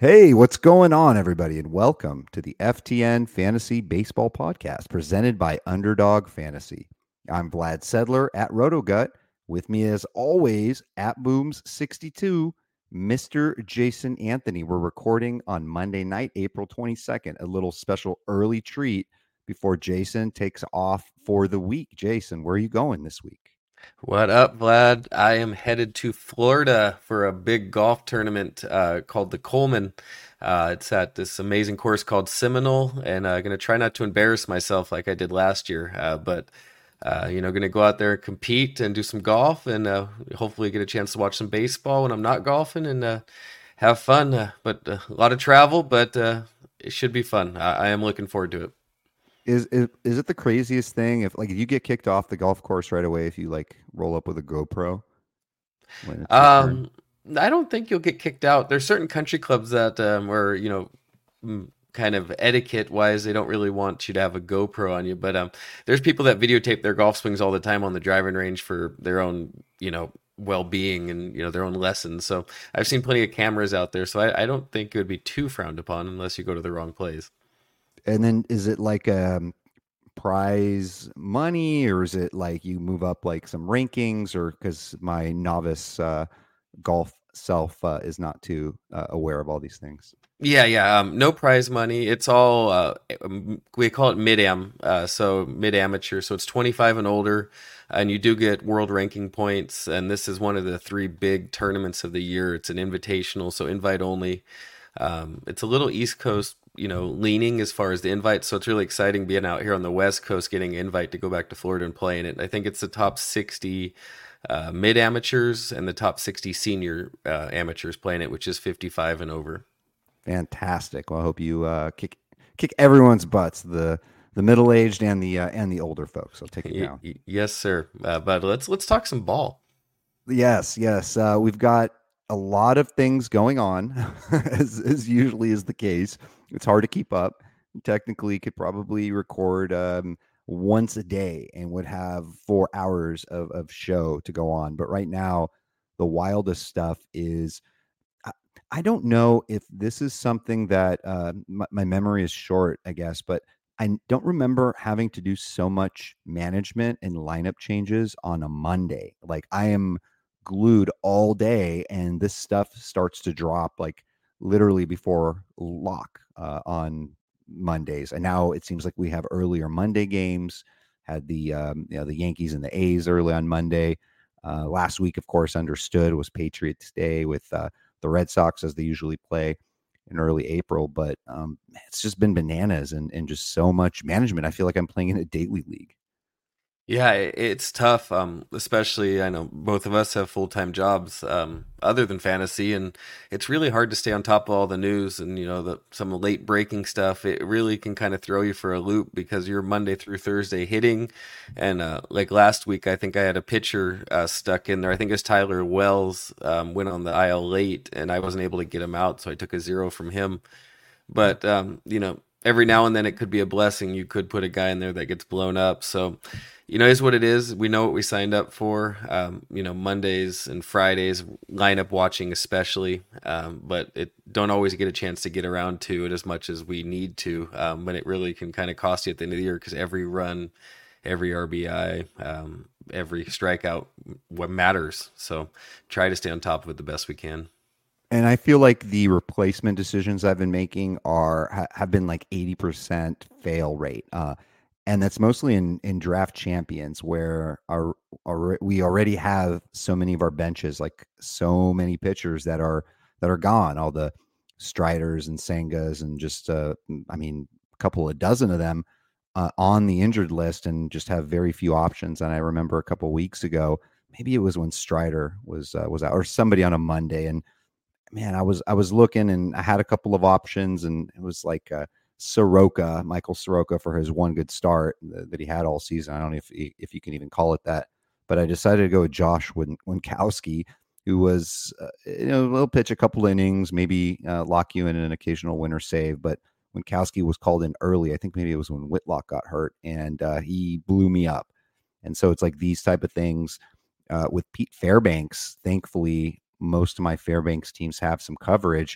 Hey, what's going on, everybody? And welcome to the FTN Fantasy Baseball Podcast presented by Underdog Fantasy. I'm Vlad Sedler at RotoGut. With me, as always, at Booms62, Mr. Jason Anthony. We're recording on Monday night, April 22nd, a little special early treat before Jason takes off for the week. Jason, where are you going this week? What up, Vlad? I am headed to Florida for a big golf tournament called the Coleman. It's at this amazing course called Seminole, and I'm going to try not to embarrass myself like I did last year. But going to go out there and compete and do some golf and hopefully get a chance to watch some baseball when I'm not golfing and have fun. But a lot of travel, but it should be fun. I am looking forward to it. Is it the craziest thing if you get kicked off the golf course right away if you like roll up with a GoPro when it's your turn? Um, I don't think you'll get kicked out. There's certain country clubs that where kind of etiquette wise they don't really want you to have a GoPro on you, but there's people that videotape their golf swings all the time on the driving range for their own well-being and their own lessons. So I've seen plenty of cameras out there, so I don't think it would be too frowned upon unless you go to the wrong place. And then is it like prize money, or is it like you move up like some rankings, or because my novice golf self is not too aware of all these things? Yeah, yeah. No prize money. It's all we call it mid-am, so mid-amateur. So it's 25 and older, and you do get world ranking points. And this is one of the three big tournaments of the year. It's an invitational, so invite only. It's a little East Coast, leaning as far as the invite. So it's really exciting being out here on the West Coast, getting an invite to go back to Florida and play in it. I think it's the top 60 mid amateurs and the top 60 senior amateurs playing it, which is 55 and over. Fantastic. Well, I hope you kick everyone's butts, the middle aged and the older folks. I'll take it down. Yes, sir. But let's talk some ball. Yes, yes. We've got a lot of things going on, as usually is the case. It's hard to keep up. Technically, could probably record once a day and would have 4 hours of show to go on. But right now, the wildest stuff is I, I don't know if this is something that my memory is short, I guess, but I don't remember having to do so much management and lineup changes on a Monday. Like I am glued all day, and this stuff starts to drop like literally before lock on Mondays. And now it seems like we have earlier Monday games. Had the Yankees and the A's early on Monday. Last week, of course, understood was Patriots Day with the Red Sox as they usually play in early April. But it's just been bananas and just so much management. I feel like I'm playing in a daily league. Yeah, it's tough. Especially I know both of us have full-time jobs, other than fantasy, and it's really hard to stay on top of all the news and some late breaking stuff. It really can kind of throw you for a loop because you're Monday through Thursday hitting, and like last week, I think I had a pitcher stuck in there. I think it was Tyler Wells, went on the IL late, and I wasn't able to get him out, so I took a zero from him. But every now and then it could be a blessing. You could put a guy in there that gets blown up. So, is what it is. We know what we signed up for. Mondays and Fridays, lineup watching especially. But it don't always get a chance to get around to it as much as we need to. But it really can kind of cost you at the end of the year because every run, every RBI, every strikeout, what matters. So try to stay on top of it the best we can. And I feel like the replacement decisions I've been making have been like 80% fail rate. And that's mostly in draft champions where we already have so many of our benches, like so many pitchers that are gone. All the Striders and Sangas and just I mean a couple of dozen of them on the injured list and just have very few options. And I remember a couple of weeks ago, maybe it was when Strider was out or somebody on a Monday, and man, I was looking and I had a couple of options, and it was like Soroka, Michael Soroka, for his one good start that he had all season. I don't know if you can even call it that, but I decided to go with Josh Winkowski, who was he'll pitch a couple innings, maybe lock you in an occasional winner save, but Winkowski was called in early. I think maybe it was when Whitlock got hurt, and he blew me up. And so it's like these type of things with Pete Fairbanks. Thankfully, most of my Fairbanks teams have some coverage.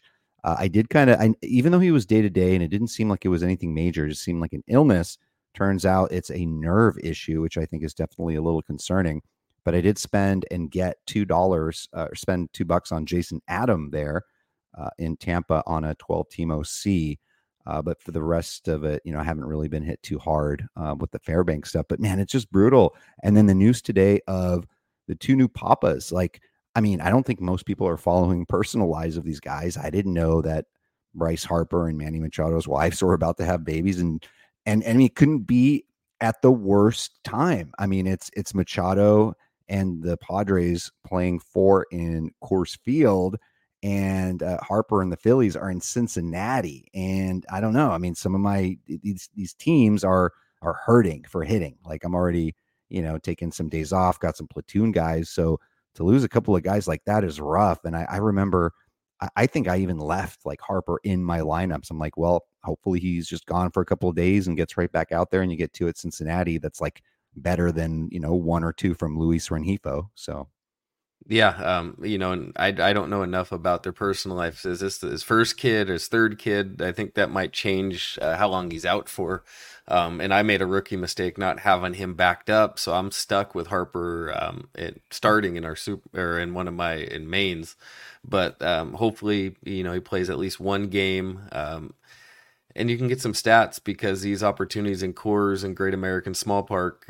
I did kind of, even though he was day to day and it didn't seem like it was anything major, it just seemed like an illness. Turns out it's a nerve issue, which I think is definitely a little concerning. But I did spend and get $2 or spend $2 on Jason Adam there in Tampa on a 12 team OC. But for the rest of it, I haven't really been hit too hard with the Fairbanks stuff. But man, it's just brutal. And then the news today of the two new Papas. Like, I mean, I don't think most people are following personal lives of these guys. I didn't know that Bryce Harper and Manny Machado's wives were about to have babies, and I mean, it couldn't be at the worst time. I mean, it's Machado and the Padres playing four in Coors Field, and Harper and the Phillies are in Cincinnati. And I don't know. I mean, some of these teams are hurting for hitting. Like, I'm already taking some days off, got some platoon guys. So to lose a couple of guys like that is rough. And I remember, I think I even left like Harper in my lineups. I'm like, well, hopefully he's just gone for a couple of days and gets right back out there, and you get two at Cincinnati. That's like better than, one or two from Luis Rengifo. So Yeah, and I don't know enough about their personal life. Is this his first kid or his third kid? I think that might change how long he's out for. And I made a rookie mistake not having him backed up, so I'm stuck with Harper starting in our super or in one of my in mains. But hopefully, he plays at least one game. And you can get some stats because these opportunities in Coors and Great American Small Park,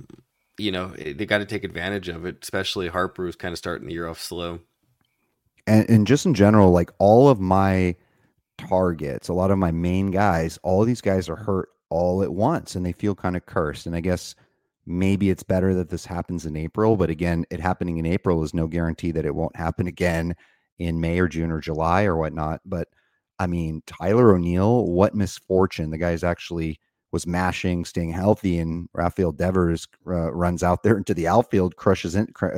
they got to take advantage of it, especially Harper, who's kind of starting the year off slow. and just in general, like all of my targets, a lot of my main guys, all of these guys are hurt all at once, and they feel kind of cursed. And I guess maybe it's better that this happens in April, but again, it happening in April is no guarantee that it won't happen again in May or June or July or whatnot. But I mean, Tyler O'Neill, what misfortune! The guy's actually was mashing, staying healthy, and Rafael Devers runs out there into the outfield, crushes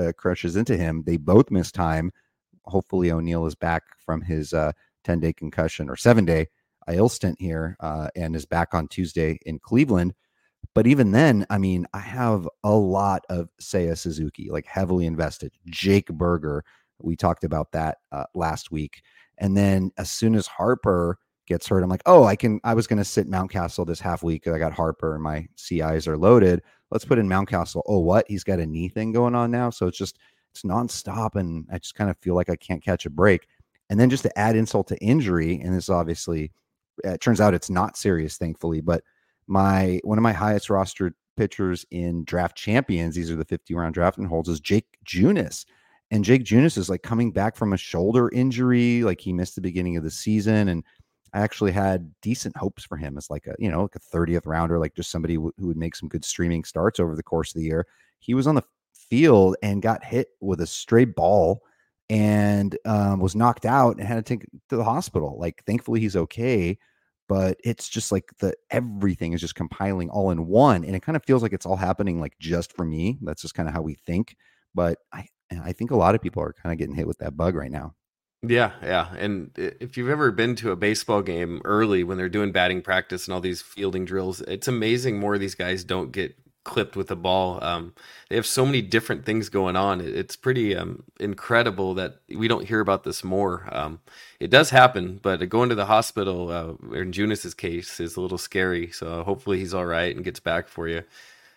into him. They both miss time. Hopefully, O'Neill is back from his 10-day concussion or 7-day IL stint here and is back on Tuesday in Cleveland. But even then, I mean, I have a lot of Seiya Suzuki, like heavily invested. Jake Berger, we talked about that last week. And then as soon as Harper gets hurt, I'm like, oh, I was going to sit Mountcastle this half week. I got Harper and my CIs are loaded. Let's put in Mountcastle. Oh, what? He's got a knee thing going on now. So it's nonstop. And I just kind of feel like I can't catch a break. And then just to add insult to injury, and this obviously, it turns out it's not serious, thankfully, but one of my highest rostered pitchers in draft champions, these are the 50-round draft and holds, is Jake Junis. And Jake Junis is like coming back from a shoulder injury. Like, he missed the beginning of the season. And I actually had decent hopes for him as like a 30th rounder, like just somebody who would make some good streaming starts over the course of the year. He was on the field and got hit with a stray ball and was knocked out and had to take to the hospital. Like, thankfully he's okay, but it's just like everything is just compiling all in one. And it kind of feels like it's all happening like just for me. That's just kind of how we think. But I think a lot of people are kind of getting hit with that bug right now. Yeah, yeah. And if you've ever been to a baseball game early when they're doing batting practice and all these fielding drills, it's amazing more of these guys don't get clipped with the ball. They have so many different things going on. It's pretty incredible that we don't hear about this more. It does happen, but going to the hospital, in Junis's case, is a little scary. So hopefully he's all right and gets back for you.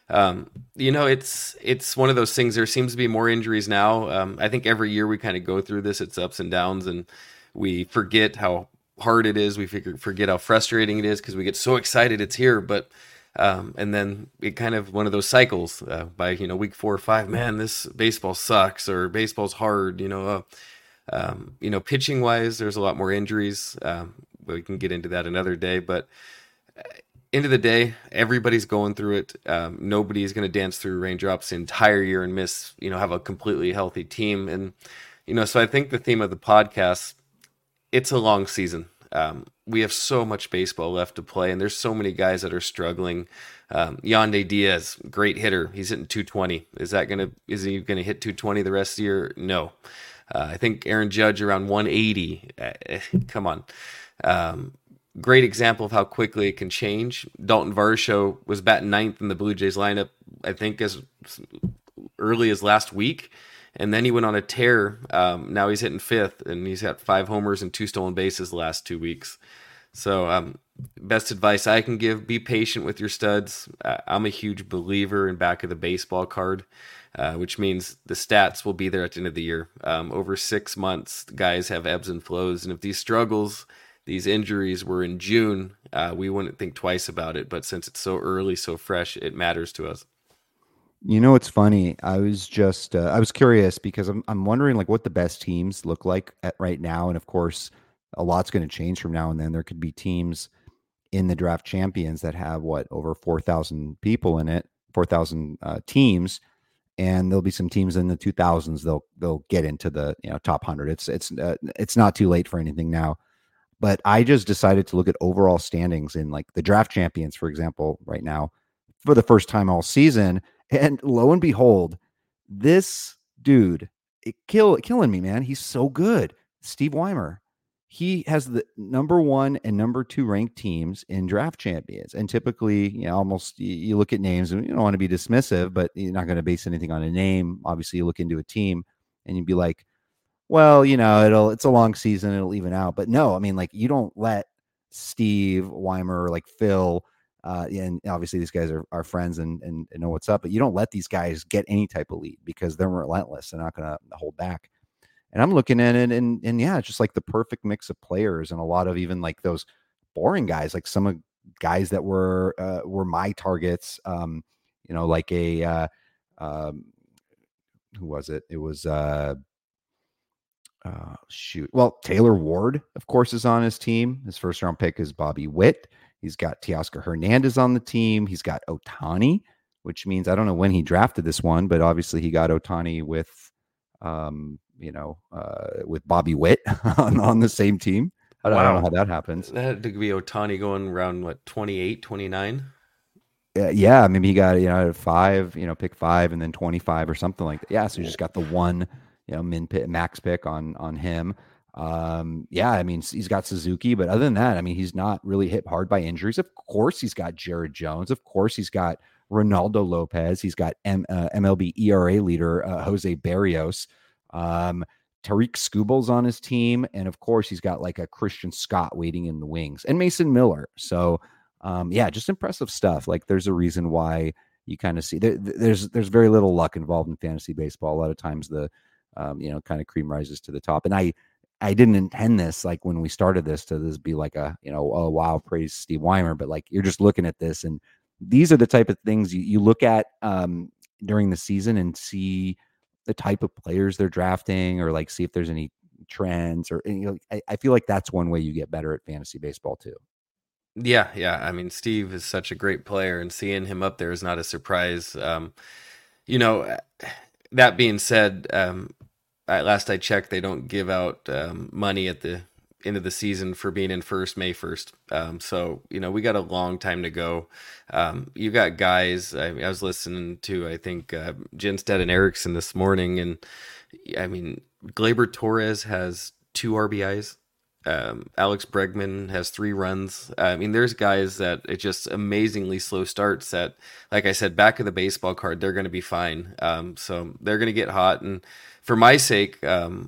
It's one of those things. There seems to be more injuries now. I think every year we kind of go through this. It's ups and downs, and we forget how hard it is. We forget how frustrating it is because we get so excited it's here, but and then it kind of one of those cycles. By week 4 or 5, man, this baseball sucks or baseball's hard. Pitching wise, there's a lot more injuries. We can get into that another day, but end of the day, everybody's going through it. Nobody's going to dance through raindrops the entire year and have a completely healthy team. And, so I think the theme of the podcast, it's a long season. We have so much baseball left to play, and there's so many guys that are struggling. Yandy Diaz, great hitter. He's hitting 220. Is he going to hit 220 the rest of the year? No. I think Aaron Judge around 180. Come on. Great example of how quickly it can change. Dalton Varsho was batting ninth in the Blue Jays lineup, I think, as early as last week, and then he went on a tear. Now he's hitting fifth, and he's got 5 homers and 2 stolen bases the last 2 weeks. So, best advice I can give: be patient with your studs. I'm a huge believer in back of the baseball card, which means the stats will be there at the end of the year. Over 6 months, guys have ebbs and flows, and if these struggles, these injuries were in June, we wouldn't think twice about it. But since it's so early, so fresh, it matters to us. You know, it's funny. I was just I was curious because I'm wondering like what the best teams look like at right now, and of course, a lot's going to change from now and then. There could be teams in the draft champions that have what over 4,000 people in it, 4,000 teams, and there'll be some teams in the 2000s. They'll get into the top 100. It's not too late for anything now. But I just decided to look at overall standings in like the draft champions, for example, right now for the first time all season. And lo and behold, this dude, killing me, man. He's so good. Steve Weimer. He has the number 1 and number 2 ranked teams in draft champions. And typically, almost you look at names and you don't want to be dismissive, but you're not going to base anything on a name. Obviously, you look into a team and you'd be like, well, it's a long season, it'll even out. But no, I mean, like you don't let Steve Weimer, like Phil, and obviously these guys are friends and know what's up, but you don't let these guys get any type of lead because they're relentless. They're not going to hold back. And I'm looking at it and yeah, it's just like the perfect mix of players and a lot of even like those boring guys, like some of guys that were my targets. Like who was it? It was well, Taylor Ward, of course, is on his team. His first round pick is Bobby Witt. He's got Teoscar Hernandez on the team. He's got Ohtani, which means I don't know when he drafted this one, but obviously he got Ohtani with, with Bobby Witt on the same team. I don't know how that happens. That had to be Ohtani going around, what, 28, 29? Yeah, maybe he got, 5, pick 5 and then 25 or something like that. Yeah, so he just got the one, max pick on him. Yeah, I mean, he's got Suzuki, but other than that, I mean, he's not really hit hard by injuries. Of course, he's got Jared Jones. Of course, he's got Ronaldo Lopez. He's got MLB ERA leader Jose Barrios. Tariq Skubal's on his team. And of course, he's got like a Christian Scott waiting in the wings and Mason Miller. So, yeah, just impressive stuff. Like there's a reason why you kind of see there's very little luck involved in fantasy baseball. A lot of times the, kind of cream rises to the top. And I didn't intend this, like when we started this, to this be like a, oh, wow, praise Steve Weimer. But like, you're just looking at this and these are the type of things you look at during the season and see the type of players they're drafting or like see if there's any trends or, I feel like that's one way you get better at fantasy baseball too. Yeah, yeah. I mean, Steve is such a great player, and seeing him up there is not a surprise. You know, that being said, at last I checked, they don't give out money at the end of the season for being in first May 1st. So, we got a long time to go. You got guys, I was listening to, I think, Jenstead and Erickson this morning, and I mean, Gleyber Torres has 2 RBIs. Alex Bregman has 3 runs. I mean, there's guys that it just amazingly slow starts that, like I said, back of the baseball card, they're going to be fine. So they're going to get hot. And for my sake,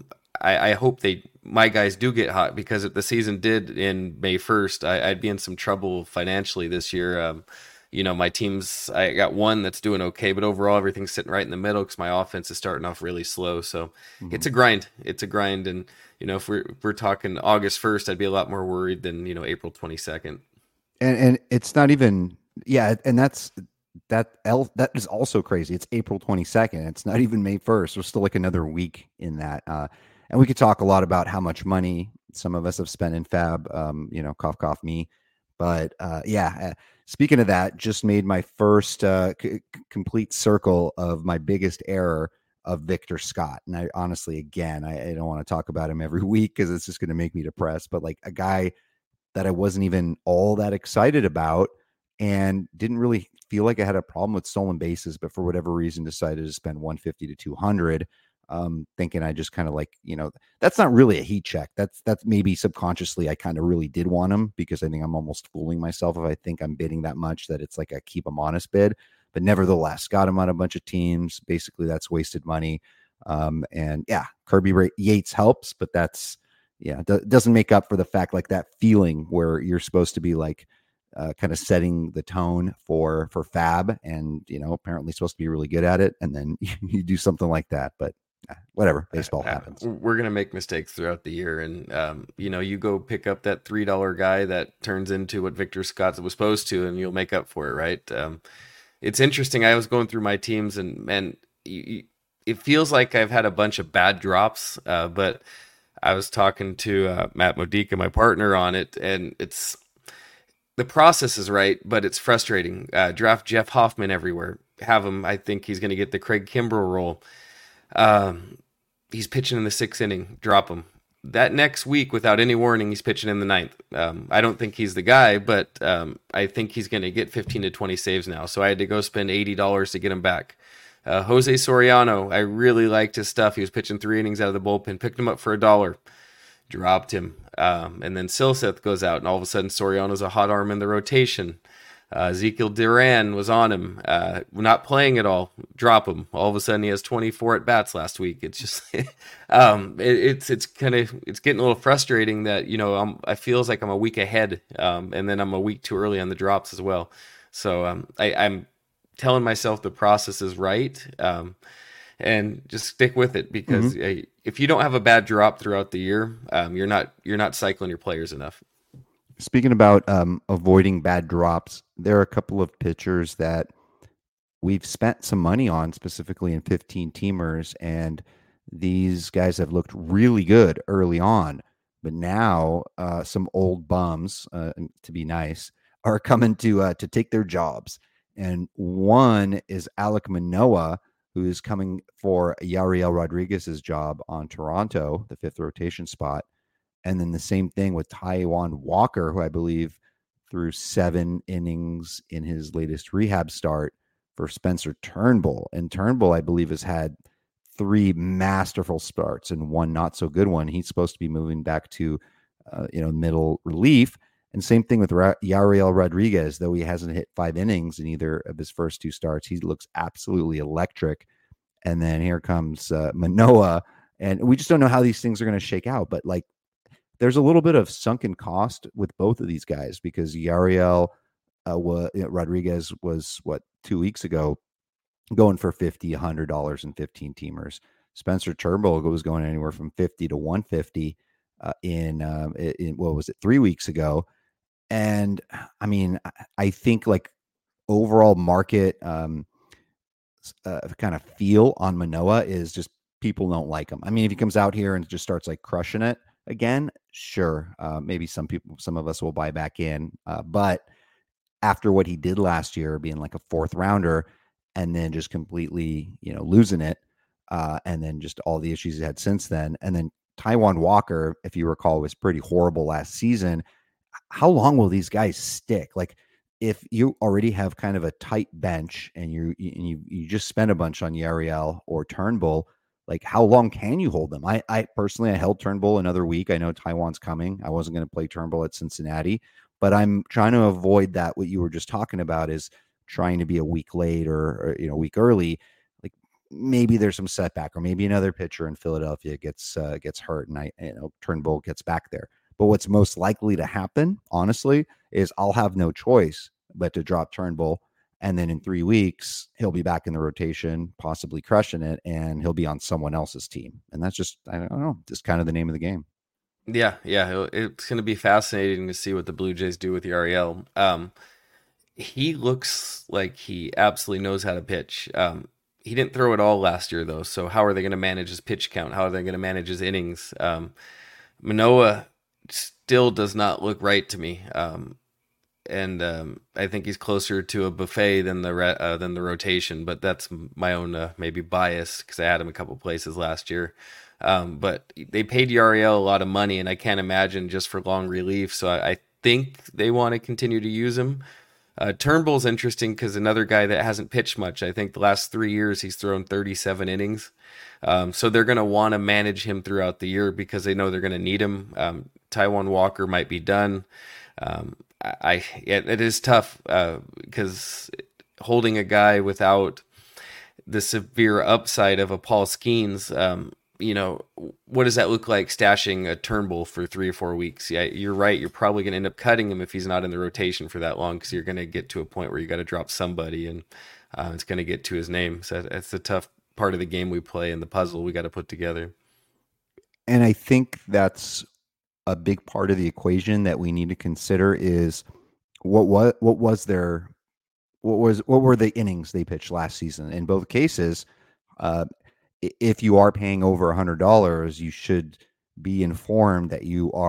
I hope my guys do get hot, because if the season did in May 1st, I'd be in some trouble financially this year. My teams, I got one that's doing okay, but overall everything's sitting right in the middle because my offense is starting off really slow. So It's a grind. It's a grind. And, if we're talking August 1st, I'd be a lot more worried than, April 22nd. And it's not even, yeah. And that is also crazy. It's April 22nd. It's not even May 1st. There's still like another week in that. And we could talk a lot about how much money some of us have spent in Fab, cough, cough me. But yeah, speaking of that, just made my first complete circle of my biggest error of Victor Scott. And I honestly, again, I don't want to talk about him every week because it's just going to make me depressed. But like a guy that I wasn't even all that excited about and didn't really feel like I had a problem with stolen bases, but for whatever reason decided to spend 150 to 200. Thinking I just kind of like, that's not really a heat check. That's maybe subconsciously I kind of really did want him, because I think I'm almost fooling myself if I think I'm bidding that much that it's like a keep him honest bid. But nevertheless, got him on a bunch of teams. Basically, that's wasted money. And yeah, Yates helps, but that's yeah, doesn't make up for the fact like that feeling where you're supposed to be like kind of setting the tone for Fab, and apparently supposed to be really good at it, and then you do something like that. But whatever, baseball happens. We're gonna make mistakes throughout the year, and you go pick up that $3 guy that turns into what Victor Scott was supposed to, and you'll make up for it, right? It's interesting. I was going through my teams, and it feels like I've had a bunch of bad drops, but I was talking to Matt Modica, my partner, on it, and it's the process is right, but it's frustrating. Draft Jeff Hoffman everywhere. Have him. I think he's going to get the Craig Kimbrell role. He's pitching in the 6th inning. Drop him. That next week, without any warning, he's pitching in the 9th. I don't think he's the guy, but I think he's going to get 15 to 20 saves now. So I had to go spend $80 to get him back. Jose Soriano, I really liked his stuff. He was pitching 3 innings out of the bullpen. Picked him up for $1. Dropped him. And then Silseth goes out, and all of a sudden Soriano's a hot arm in the rotation. Ezekiel Duran was on him, not playing at all. Drop him. All of a sudden, he has 24 at bats last week. It's just, it's getting a little frustrating that I feels like I'm a week ahead, and then I'm a week too early on the drops as well. So I'm telling myself the process is right, and just stick with it, because if you don't have a bad drop throughout the year, you're not cycling your players enough. Speaking about avoiding bad drops, there are a couple of pitchers that we've spent some money on, specifically in 15 teamers, and these guys have looked really good early on. But now some old bums, to be nice, are coming to take their jobs. And one is Alek Manoah, who is coming for Yariel Rodriguez's job on Toronto, the 5th rotation spot. And then the same thing with Taijuan Walker, who I believe threw 7 innings in his latest rehab start for Spencer Turnbull. And Turnbull, I believe, has had 3 masterful starts and 1 not so good one. He's supposed to be moving back to, middle relief. And same thing with Yariel Rodriguez, though he hasn't hit 5 innings in either of his first 2 starts. He looks absolutely electric. And then here comes Manoah. And we just don't know how these things are going to shake out. But like, there's a little bit of sunken cost with both of these guys, because Yariel Rodriguez was 2 weeks ago going for $50, $100 in 15 teamers. Spencer Turnbull was going anywhere from 50 to 150 in what was it, 3 weeks ago. And I mean, I think like overall market kind of feel on Manoah is just people don't like him. I mean, if he comes out here and just starts like crushing it again, sure, maybe some of us will buy back in. But after what he did last year, being like a 4th rounder and then just completely, losing it, and then just all the issues he had since then, and then Taijuan Walker, if you recall, was pretty horrible last season. How long will these guys stick? Like, if you already have kind of a tight bench and you just spend a bunch on Yariel or Turnbull, like how long can you hold them? I personally, I held Turnbull another week. I know Taijuan's coming. I wasn't going to play Turnbull at Cincinnati, but I'm trying to avoid that. What you were just talking about is trying to be a week late or a week early. Like maybe there's some setback, or maybe another pitcher in Philadelphia gets hurt, and Turnbull gets back there. But what's most likely to happen, honestly, is I'll have no choice but to drop Turnbull. And then in 3 weeks, he'll be back in the rotation, possibly crushing it, and he'll be on someone else's team. And that's just, I don't know, just kind of the name of the game. Yeah. It's going to be fascinating to see what the Blue Jays do with Yariel. He looks like he absolutely knows how to pitch. He didn't throw it all last year, though. So how are they going to manage his pitch count? How are they going to manage his innings? Manoah still does not look right to me. And I think he's closer to a buffet than the rotation, but that's my own maybe bias, because I had him a couple places last year. But they paid Yariel a lot of money, and I can't imagine just for long relief. So I think they want to continue to use him. Turnbull's interesting because another guy that hasn't pitched much. I think the last 3 years he's thrown 37 innings. So they're going to want to manage him throughout the year because they know they're going to need him. Taijuan Walker might be done. It is tough because holding a guy without the severe upside of a Paul Skeens, what does that look like stashing a Turnbull for 3 or 4 weeks? Yeah, you're right. You're probably going to end up cutting him if he's not in the rotation for that long, because you're going to get to a point where you got to drop somebody, and it's going to get to his name. So that's the tough part of the game we play and the puzzle we got to put together. And I think that's a big part of the equation that we need to consider is what was their what were the innings they pitched last season. In both cases, uh, if you are paying over $100, you should be informed that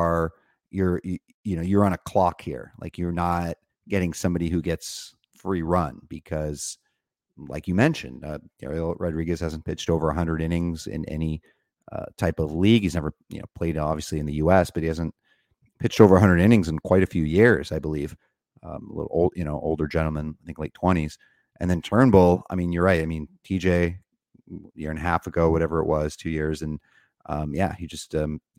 you're on a clock here. Like, you're not getting somebody who gets free run, because, like you mentioned, Ariel Rodriguez hasn't pitched over 100 innings in any type of league. He's never played obviously in the U.S., but he hasn't pitched over 100 innings in quite a few years, I believe. A little old, older gentleman, I think late 20s. And then Turnbull, I mean, you're right. I mean, TJ, year and a half ago, whatever it was, 2 years, and he just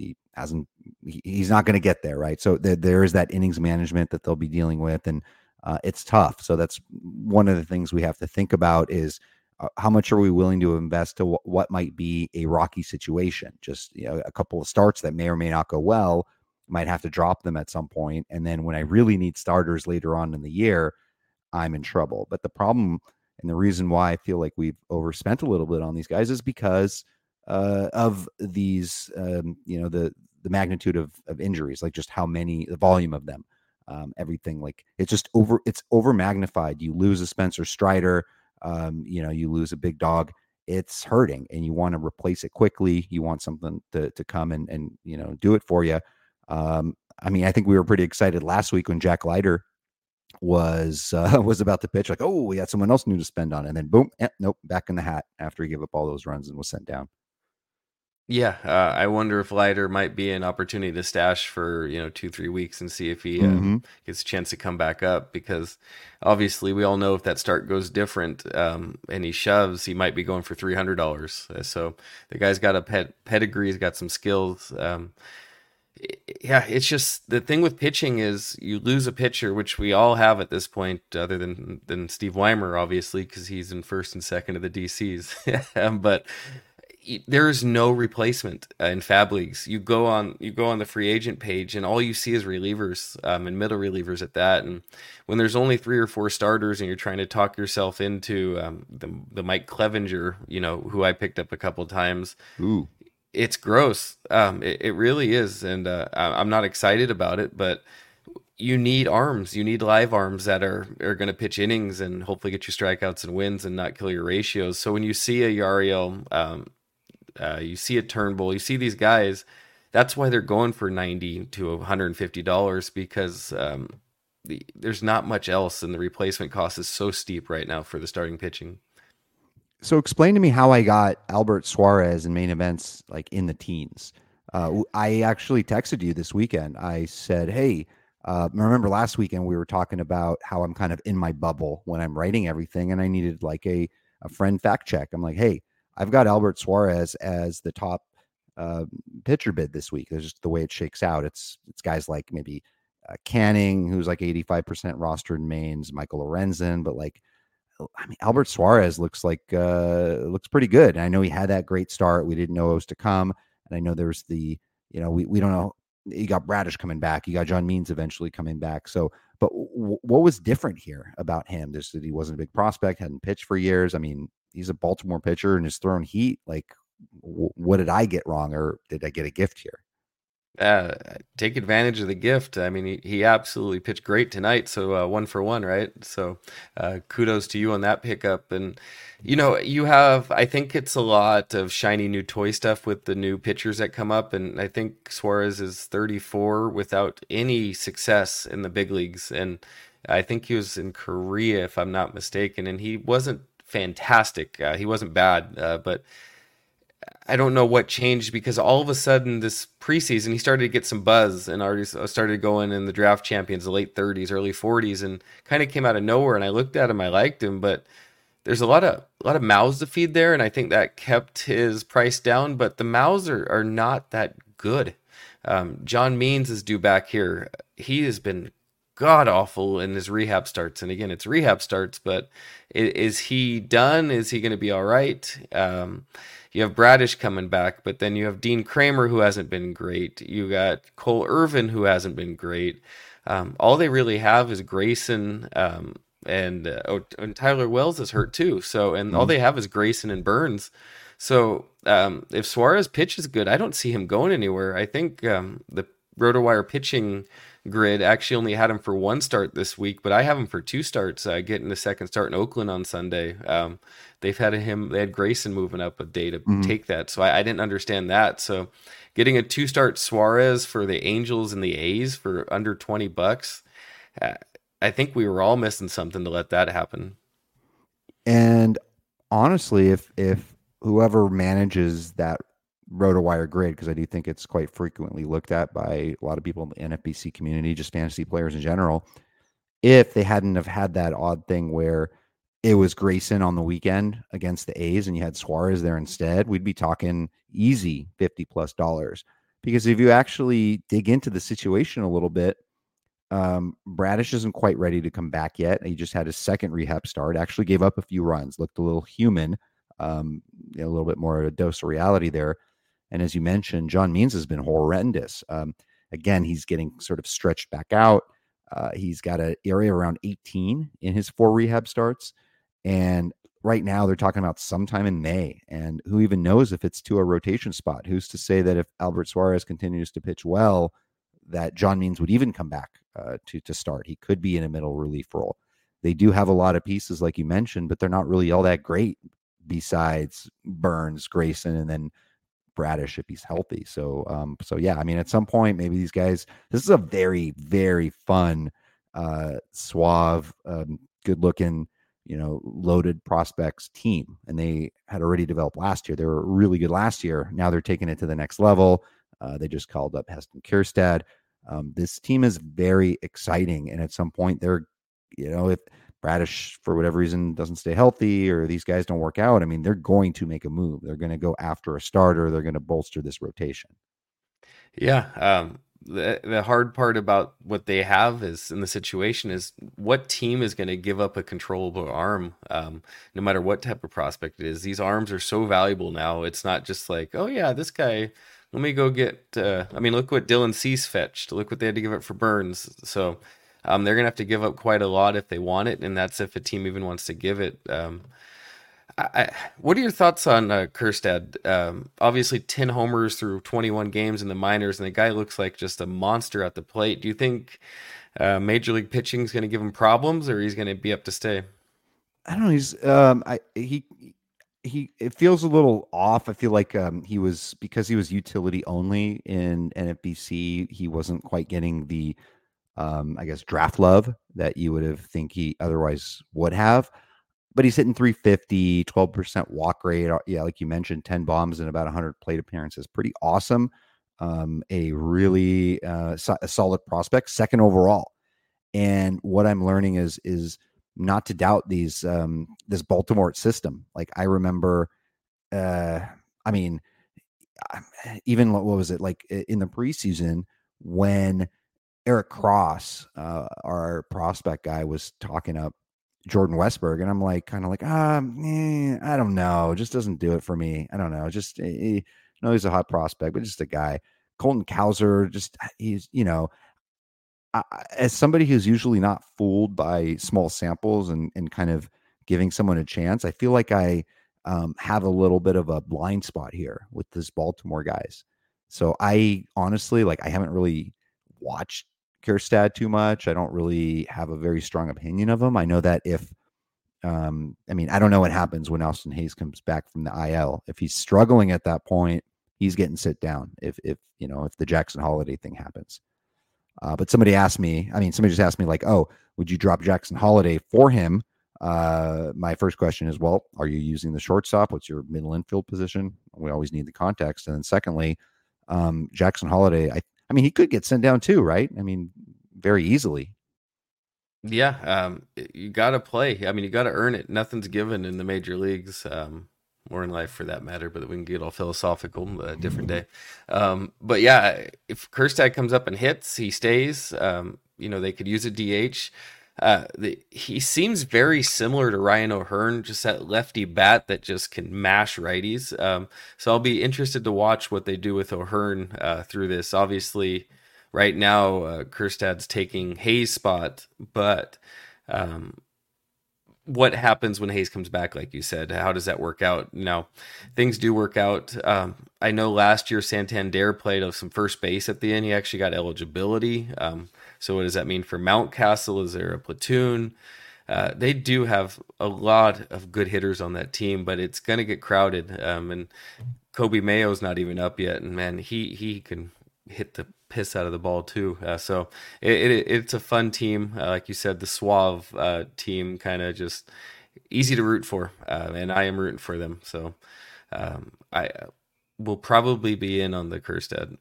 he's not going to get there, right? So there is that innings management that they'll be dealing with, and it's tough. So that's one of the things we have to think about is how much are we willing to invest to what might be a rocky situation? Just a couple of starts that may or may not go well, might have to drop them at some point, and then when I really need starters later on in the year, I'm in trouble. But the problem and the reason why I feel like we've overspent a little bit on these guys is because of these, the magnitude of injuries, like just how many, the volume of them, everything. Like, it's over magnified. You lose a Spencer Strider, you lose a big dog. It's hurting, and you want to replace it quickly. You want something to come and do it for you. I mean, I think we were pretty excited last week when Jack Leiter was about to pitch, like, oh, we had someone else new to spend on, and then boom, nope, back in the hat after he gave up all those runs and was sent down. Yeah, I wonder if Leiter might be an opportunity to stash for 2 3 weeks and see if he Mm-hmm. gets a chance to come back up, because obviously we all know if that start goes different, and he shoves, he might be going for $300. So the guy's got a pedigree, he's got some skills. Yeah, it's just the thing with pitching is you lose a pitcher, which we all have at this point, other than Steve Weimer, obviously, because he's in first and second of the DCs. But there's no replacement in fab leagues. You go on the free agent page, and all you see is relievers, and middle relievers at that. And when there's only 3 or 4 starters, and you're trying to talk yourself into the Mike Clevenger, who I picked up a couple times, Ooh. it's gross. It really is, and I'm not excited about it. But you need arms. You need live arms that are going to pitch innings and hopefully get you strikeouts and wins and not kill your ratios. So when you see a Yariel, you see a Turnbull, you see these guys. That's why they're going for $90 to $150, because there's not much else, and the replacement cost is so steep right now for the starting pitching. So explain to me how I got Albert Suarez in main events, like in the teens. I actually texted you this weekend. I said, hey, remember last weekend we were talking about how I'm kind of in my bubble when I'm writing everything, and I needed like a friend fact check. I'm like, hey, I've got Albert Suarez as the top pitcher bid this week. It's just the way it shakes out. It's guys like maybe Canning, who's like 85% rostered in mains, Michael Lorenzen, but like, I mean, Albert Suarez looks pretty good. And I know he had that great start. We didn't know it was to come. And I know there's we don't know. You got Bradish coming back. You got John Means eventually coming back. So, but what was different here about him? Just that he wasn't a big prospect, hadn't pitched for years. I mean, he's a Baltimore pitcher and is throwing heat. Like, what did I get wrong, or did I get a gift here? uh, Take advantage of the gift. I mean, he absolutely pitched great tonight. So 1 for 1, right? So kudos to you on that pickup. And you have, I think it's a lot of shiny new toy stuff with the new pitchers that come up. And I think Suarez is 34 without any success in the big leagues. And I think he was in Korea, if I'm not mistaken, and he wasn't fantastic. He wasn't bad, but I don't know what changed, because all of a sudden this preseason he started to get some buzz and already started going in the draft champions, the late 30s, early 40s, and kind of came out of nowhere. And I looked at him, I liked him, but there's a lot of mouths to feed there, and I think that kept his price down. But the mouths are not that good. John Means is due back here. He has been god awful in his rehab starts. And again, it's rehab starts, but is he done? Is he going to be all right? You have Bradish coming back, but then you have Dean Kramer, who hasn't been great. You got Cole Irvin, who hasn't been great. All they really have is Grayson, and Tyler Wells is hurt too. So, and all Mhm. they have is Grayson and Burns. So, if Suarez pitches good, I don't see him going anywhere. I think the RotoWire pitching grid actually only had him for one start this week, but I have him for two starts, getting the second start in Oakland on Sunday. They had Grayson moving up a day to Mhm. take that. So I didn't understand that. So getting a two start Suarez for the Angels and the A's for under $20, uh, I think we were all missing something to let that happen. And honestly, if whoever manages that RotoWire grid, because I do think it's quite frequently looked at by a lot of people in the NFBC community, just fantasy players in general, if they hadn't have had that odd thing where it was Grayson on the weekend against the A's and you had Suarez there instead, we'd be talking easy 50 plus dollars. Because if you actually dig into the situation a little bit, Bradish isn't quite ready to come back yet. He just had his second rehab start, actually gave up a few runs, looked a little human, a little bit more of a dose of reality there. And as you mentioned, John Means has been horrendous. Again, he's getting sort of stretched back out. He's got an area around 18 in his four rehab starts. And right now they're talking about sometime in May. And who even knows if it's to a rotation spot? Who's to say that if Albert Suarez continues to pitch well, that John Means would even come back to start? He could be in a middle relief role. They do have a lot of pieces, like you mentioned, but they're not really all that great besides Burns, Grayson, and then Bradish if he's healthy. So yeah, I mean, at some point, maybe these guys. This is a very, very fun, suave, good-looking, loaded prospects team, and they had already developed last year. They were really good last year. Now they're taking it to the next level. They just called up Heston Kjerstad. This team is very exciting, and at some point, if Bradish, for whatever reason, doesn't stay healthy or these guys don't work out, I mean, they're going to make a move. They're going to go after a starter. They're going to bolster this rotation. Yeah. The hard part about what they have is in the situation is what team is going to give up a controllable arm, no matter what type of prospect it is. These arms are so valuable now. It's not just like, oh yeah, this guy. Let me go get. I mean, look what Dylan Cease fetched. Look what they had to give up for Burns. So they're gonna have to give up quite a lot if they want it, and that's if a team even wants to give it. What are your thoughts on Kjerstad? Obviously, 10 homers through 21 games in the minors, and the guy looks like just a monster at the plate. Do you think Major League pitching is going to give him problems, or he's going to be up to stay? I don't know. He's I he it feels a little off. I feel like he was because he was utility only in NFBC. He wasn't quite getting the I guess draft love that you would have think he otherwise would have. But he's hitting 350, 12% walk rate. Yeah, like you mentioned, 10 bombs and about 100 plate appearances. Pretty awesome. A really a solid prospect, second overall. And what I'm learning is not to doubt this Baltimore system. Like I remember, uh, I mean, even what was it like in the preseason when Eric Cross, our prospect guy, was talking up Jordan Westberg, and I'm like, kind of like, I don't know, just doesn't do it for me. I don't know, just no, he's a hot prospect, but just a guy. Colton Cowser, just he's as somebody who's usually not fooled by small samples and kind of giving someone a chance, I feel like I have a little bit of a blind spot here with this Baltimore guys. So I honestly I haven't really watched Kjerstad too much. I don't really have a very strong opinion of him. I know that if I mean, I don't know what happens when Austin Hayes comes back from the IL. If he's struggling at that point, he's getting sit down. If the Jackson Holiday thing happens. But somebody asked me, I mean, somebody just asked me, like, oh, would you drop Jackson Holiday for him? My first question is, well, are you using the shortstop? What's your middle infield position? We always need the context. And then secondly, Jackson Holiday, I mean, he could get sent down too, right? I mean, very easily. Yeah, you got to play. I mean, you got to earn it. Nothing's given in the major leagues. or in life for that matter, but we can get all philosophical a different day. But yeah, if Kerstad comes up and hits, he stays. They could use a DH. He seems very similar to Ryan O'Hearn, just that lefty bat that just can mash righties. So I'll be interested to watch what they do with O'Hearn through this. Obviously, right now, Kerstad's taking Hayes' spot, but um, what happens when Hayes comes back, like you said? How does that work out? Now, things do work out. I know last year Santander played some first base at the end. He actually got eligibility. So what does that mean for Mountcastle? Is there a platoon? They do have a lot of good hitters on that team, but it's going to get crowded. And Kobe Mayo's not even up yet, and man, he can hit the piss out of the ball too. So it's a fun team. Like you said, the Suave team, kind of just easy to root for, and I am rooting for them. So I will probably be in on the Kerstead.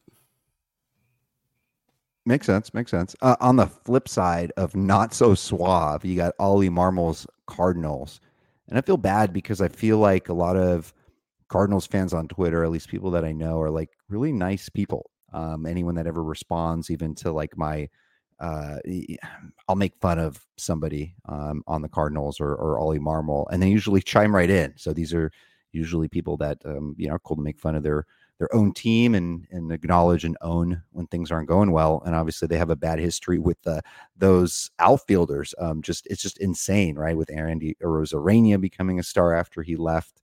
Makes sense. Makes sense. On the flip side of not so suave, you got Ollie Marmol's Cardinals, and I feel bad because I feel like a lot of Cardinals fans on Twitter, at least people that I know, are like really nice people. Anyone that ever responds, even to like my, uh, I'll make fun of somebody on the Cardinals or Ollie Marmol, and they usually chime right in. So these are usually people that are cool to make fun of their own team and acknowledge and own when things aren't going well. And obviously they have a bad history with those outfielders. It's just insane, right? With Andy Arozarena becoming a star after he left.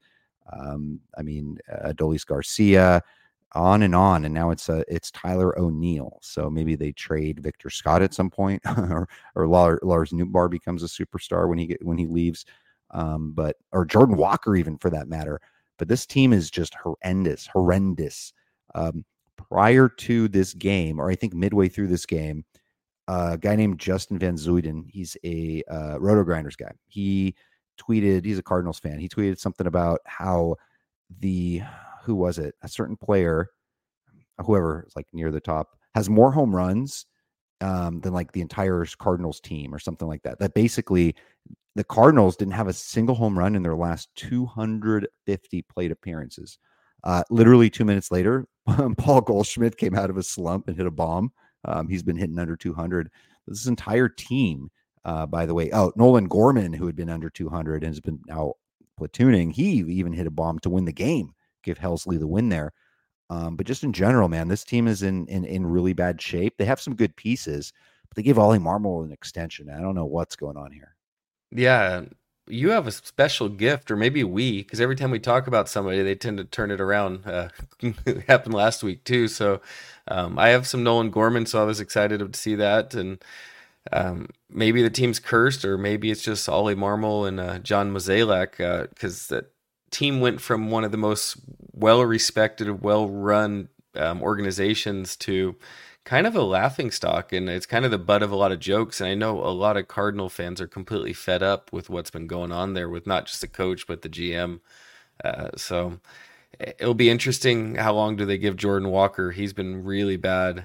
Adolis Garcia, on and on. And now it's Tyler O'Neill. So maybe they trade Victor Scott at some point, or Lars Nootbaar becomes a superstar when he leaves. Or Jordan Walker, even, for that matter. But this team is just horrendous. Prior to this game, or I think midway through this game, a guy named Justin Van Zuiden, he's a Roto Grinders guy. He tweeted, he's a Cardinals fan. He tweeted something about how who was it? A certain player, whoever is like near the top, has more home runs than like the entire Cardinals team or something like that. That basically the Cardinals didn't have a single home run in their last 250 plate appearances. Literally 2 minutes later, Paul Goldschmidt came out of a slump and hit a bomb. He's been hitting under 200. This entire team, by the way, Nolan Gorman, who had been under 200 and has been now platooning, he even hit a bomb to win the game, give Helsley the win there. But just in general, man, this team is in really bad shape. They have some good pieces, but they gave Ollie Marmol an extension. I don't know what's going on here. Yeah, you have a special gift, or maybe we, because every time we talk about somebody, they tend to turn it around. It happened last week too. So I have some Nolan Gorman, so I was excited to see that. And maybe the team's cursed, or maybe it's just Ollie Marmol and John Mozeliak, because that team went from one of the most well-respected, well-run organizations to kind of a laughing stock, and it's kind of the butt of a lot of jokes. And I know a lot of Cardinal fans are completely fed up with what's been going on there with not just the coach but the GM. So it'll be interesting. How long do they give Jordan Walker? He's been really bad.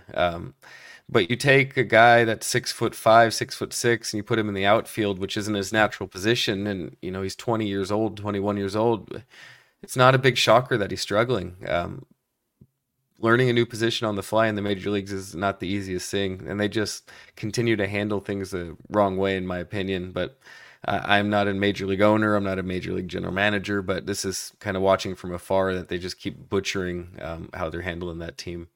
But you take a guy that's 6'5", 6'6", and you put him in the outfield, which isn't his natural position, and he's 20 years old, 21 years old. It's not a big shocker that he's struggling. Learning a new position on the fly in the major leagues is not the easiest thing, and they just continue to handle things the wrong way, in my opinion. But I'm not a major league owner, I'm not a major league general manager, but this is kind of watching from afar that they just keep butchering how they're handling that team.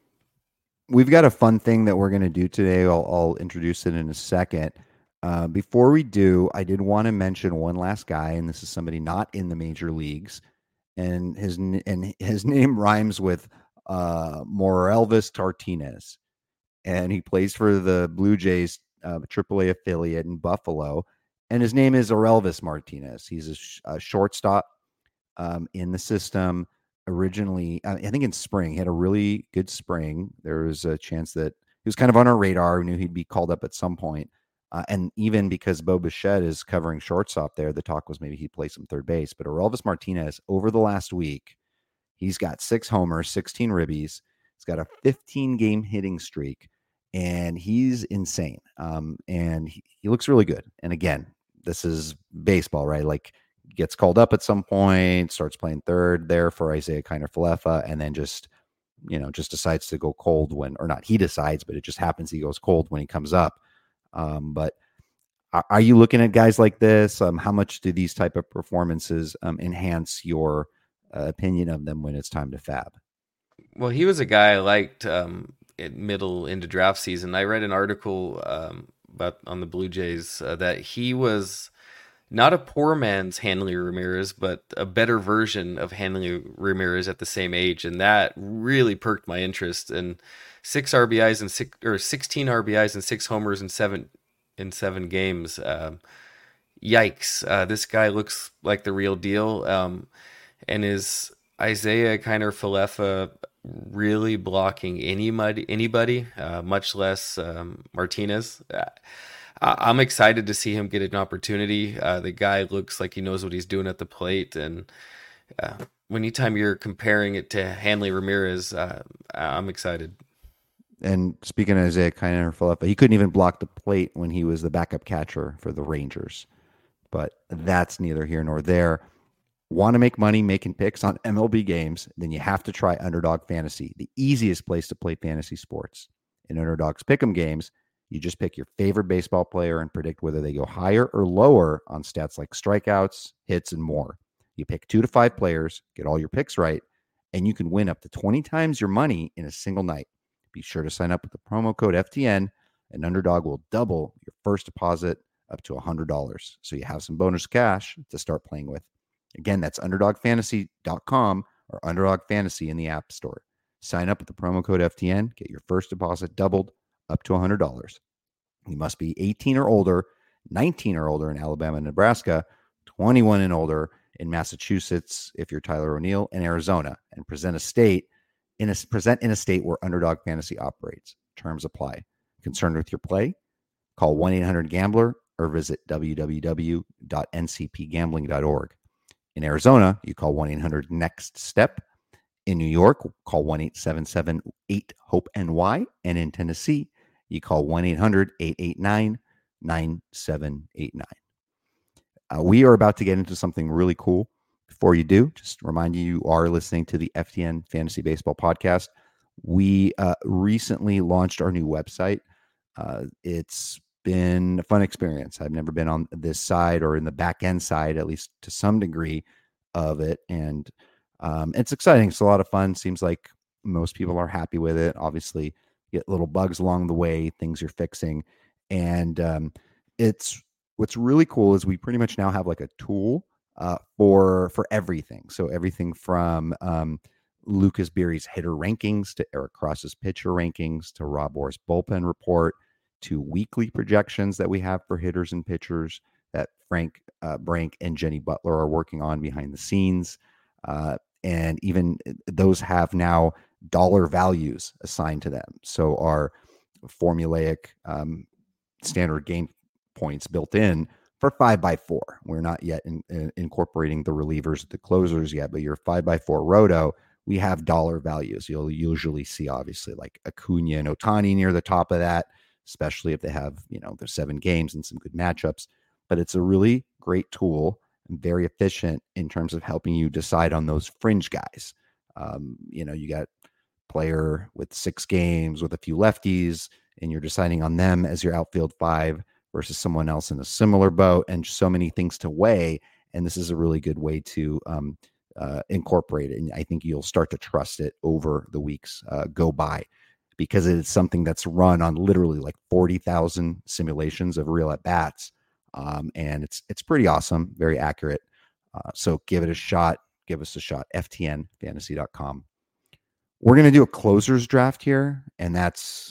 We've got a fun thing that we're going to do today. I'll introduce it in a second. Before we do, I did want to mention one last guy, and this is somebody not in the major leagues, and his name rhymes with Morelvis Tartinez, and he plays for the Blue Jays AAA affiliate in Buffalo, and his name is Orelvis Martinez. He's a shortstop in the system. Originally, I think in spring, he had a really good spring. There was a chance that he was kind of on our radar. We knew he'd be called up at some point. And even because Bo Bichette is covering shortstop there, the talk was maybe he'd play some third base. But Orelvis Martinez, over the last week, he's got 6 homers, 16 ribbies. He's got a 15-game hitting streak, and he's insane. And he looks really good. And again, this is baseball, right? Like, gets called up at some point, starts playing third there for Isaiah Kiner-Falefa, and then just decides to go cold when, or not he decides, but it just happens he goes cold when he comes up. But are you looking at guys like this? How much do these type of performances enhance your opinion of them when it's time to fab? Well, he was a guy I liked at middle into draft season. I read an article about on the Blue Jays that he was not a poor man's Hanley Ramirez, but a better version of Hanley Ramirez at the same age, and that really perked my interest. And 6 RBIs and 16 RBIs and 6 homers in 7 games. Yikes! This guy looks like the real deal. And is Isaiah Kiner-Falefa really blocking anybody, much less Martinez? I'm excited to see him get an opportunity. The guy looks like he knows what he's doing at the plate, and anytime you're comparing it to Hanley Ramirez, I'm excited. And speaking of Isaiah Kiner-Falefa, he couldn't even block the plate when he was the backup catcher for the Rangers. But that's neither here nor there. Want to make money making picks on MLB games? Then you have to try Underdog Fantasy, the easiest place to play fantasy sports. In Underdog's Pick'em games, you just pick your favorite baseball player and predict whether they go higher or lower on stats like strikeouts, hits, and more. You pick 2 to 5 players, get all your picks right, and you can win up to 20 times your money in a single night. Be sure to sign up with the promo code FTN, and Underdog will double your first deposit up to $100. So you have some bonus cash to start playing with. Again, that's underdogfantasy.com or Underdog Fantasy in the App Store. Sign up with the promo code FTN, get your first deposit doubled up to $100. You must be 18 or older, 19 or older in Alabama and Nebraska, 21 and older in Massachusetts if you're Tyler O'Neill, and Arizona, and present in a state where Underdog Fantasy operates. Terms apply. Concerned with your play? Call 1-800-GAMBLER or visit www.ncpgambling.org. In Arizona, you call 1-800-NEXT-STEP. In New York, call 1-877-8-HOPE-NY. And in Tennessee, you call 1-800-889-9789. We are about to get into something really cool. Before you do, just remind you are listening to the FTN Fantasy Baseball Podcast. We recently launched our new website. It's been a fun experience. I've never been on this side or in the back end side, at least to some degree of it. And it's exciting. It's a lot of fun. Seems like most people are happy with it. Obviously, you get little bugs along the way, things you're fixing. And it's what's really cool is we pretty much now have like a tool for everything. So everything from Lucas Beery's hitter rankings to Eric Cross's pitcher rankings to Rob Orr's bullpen report to weekly projections that we have for hitters and pitchers that Frank Brank and Jenny Butler are working on behind the scenes. And even those have now dollar values assigned to them. So our formulaic standard game points built in for 5x4. We're not yet incorporating the relievers, the closers yet, but your 5x4 roto, we have dollar values. You'll usually see obviously like Acuna and Ohtani near the top of that, especially if they have, there's 7 games and some good matchups. But it's a really great tool and very efficient in terms of helping you decide on those fringe guys. You got player with 6 games with a few lefties, and you're deciding on them as your outfield 5 versus someone else in a similar boat, and so many things to weigh. And this is a really good way to incorporate it. And I think you'll start to trust it over the weeks go by, because it's something that's run on literally like 40,000 simulations of real at bats. And it's pretty awesome, very accurate. So give it a shot. Give us a shot. FTNfantasy.com. We're going to do a closers draft here. And that's,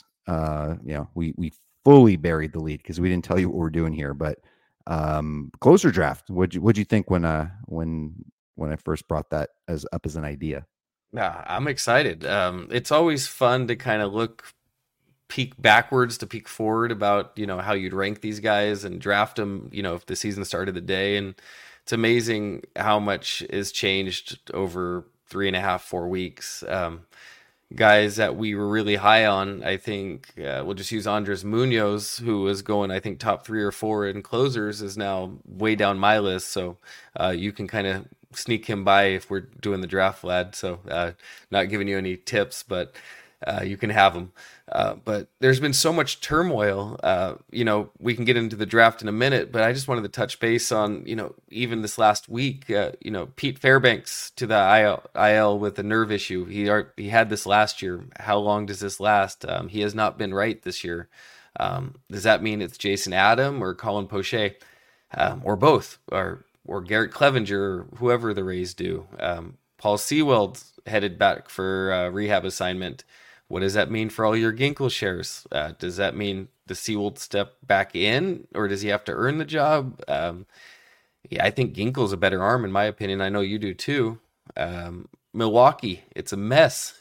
we fully buried the lead because we didn't tell you what we're doing here, but closer draft. What'd you think when I first brought that up as an idea? Yeah, I'm excited. It's always fun to kind of peek backwards to peek forward about, how you'd rank these guys and draft them, if the season started the day. And it's amazing how much is changed over 3.5, 4 weeks. guys that we were really high on. I think we'll just use Andres Munoz, who was going, I think, top 3 or 4 in closers, is now way down my list. So you can kind of sneak him by if we're doing the draft, lad. So not giving you any tips, but you can have him. But there's been so much turmoil. We can get into the draft in a minute, but I just wanted to touch base on, even this last week, Pete Fairbanks to the IL with a nerve issue. He had this last year. How long does this last? He has not been right this year. Does that mean it's Jason Adam or Colin Poche, or both, or Garrett Clevenger, or whoever the Rays do? Paul Sewald headed back for rehab assignment. What does that mean for all your Ginkle shares? Does that mean the Seawold step back in, or does he have to earn the job? Yeah, I think Ginkle's a better arm, in my opinion. I know you do too. Milwaukee, it's a mess.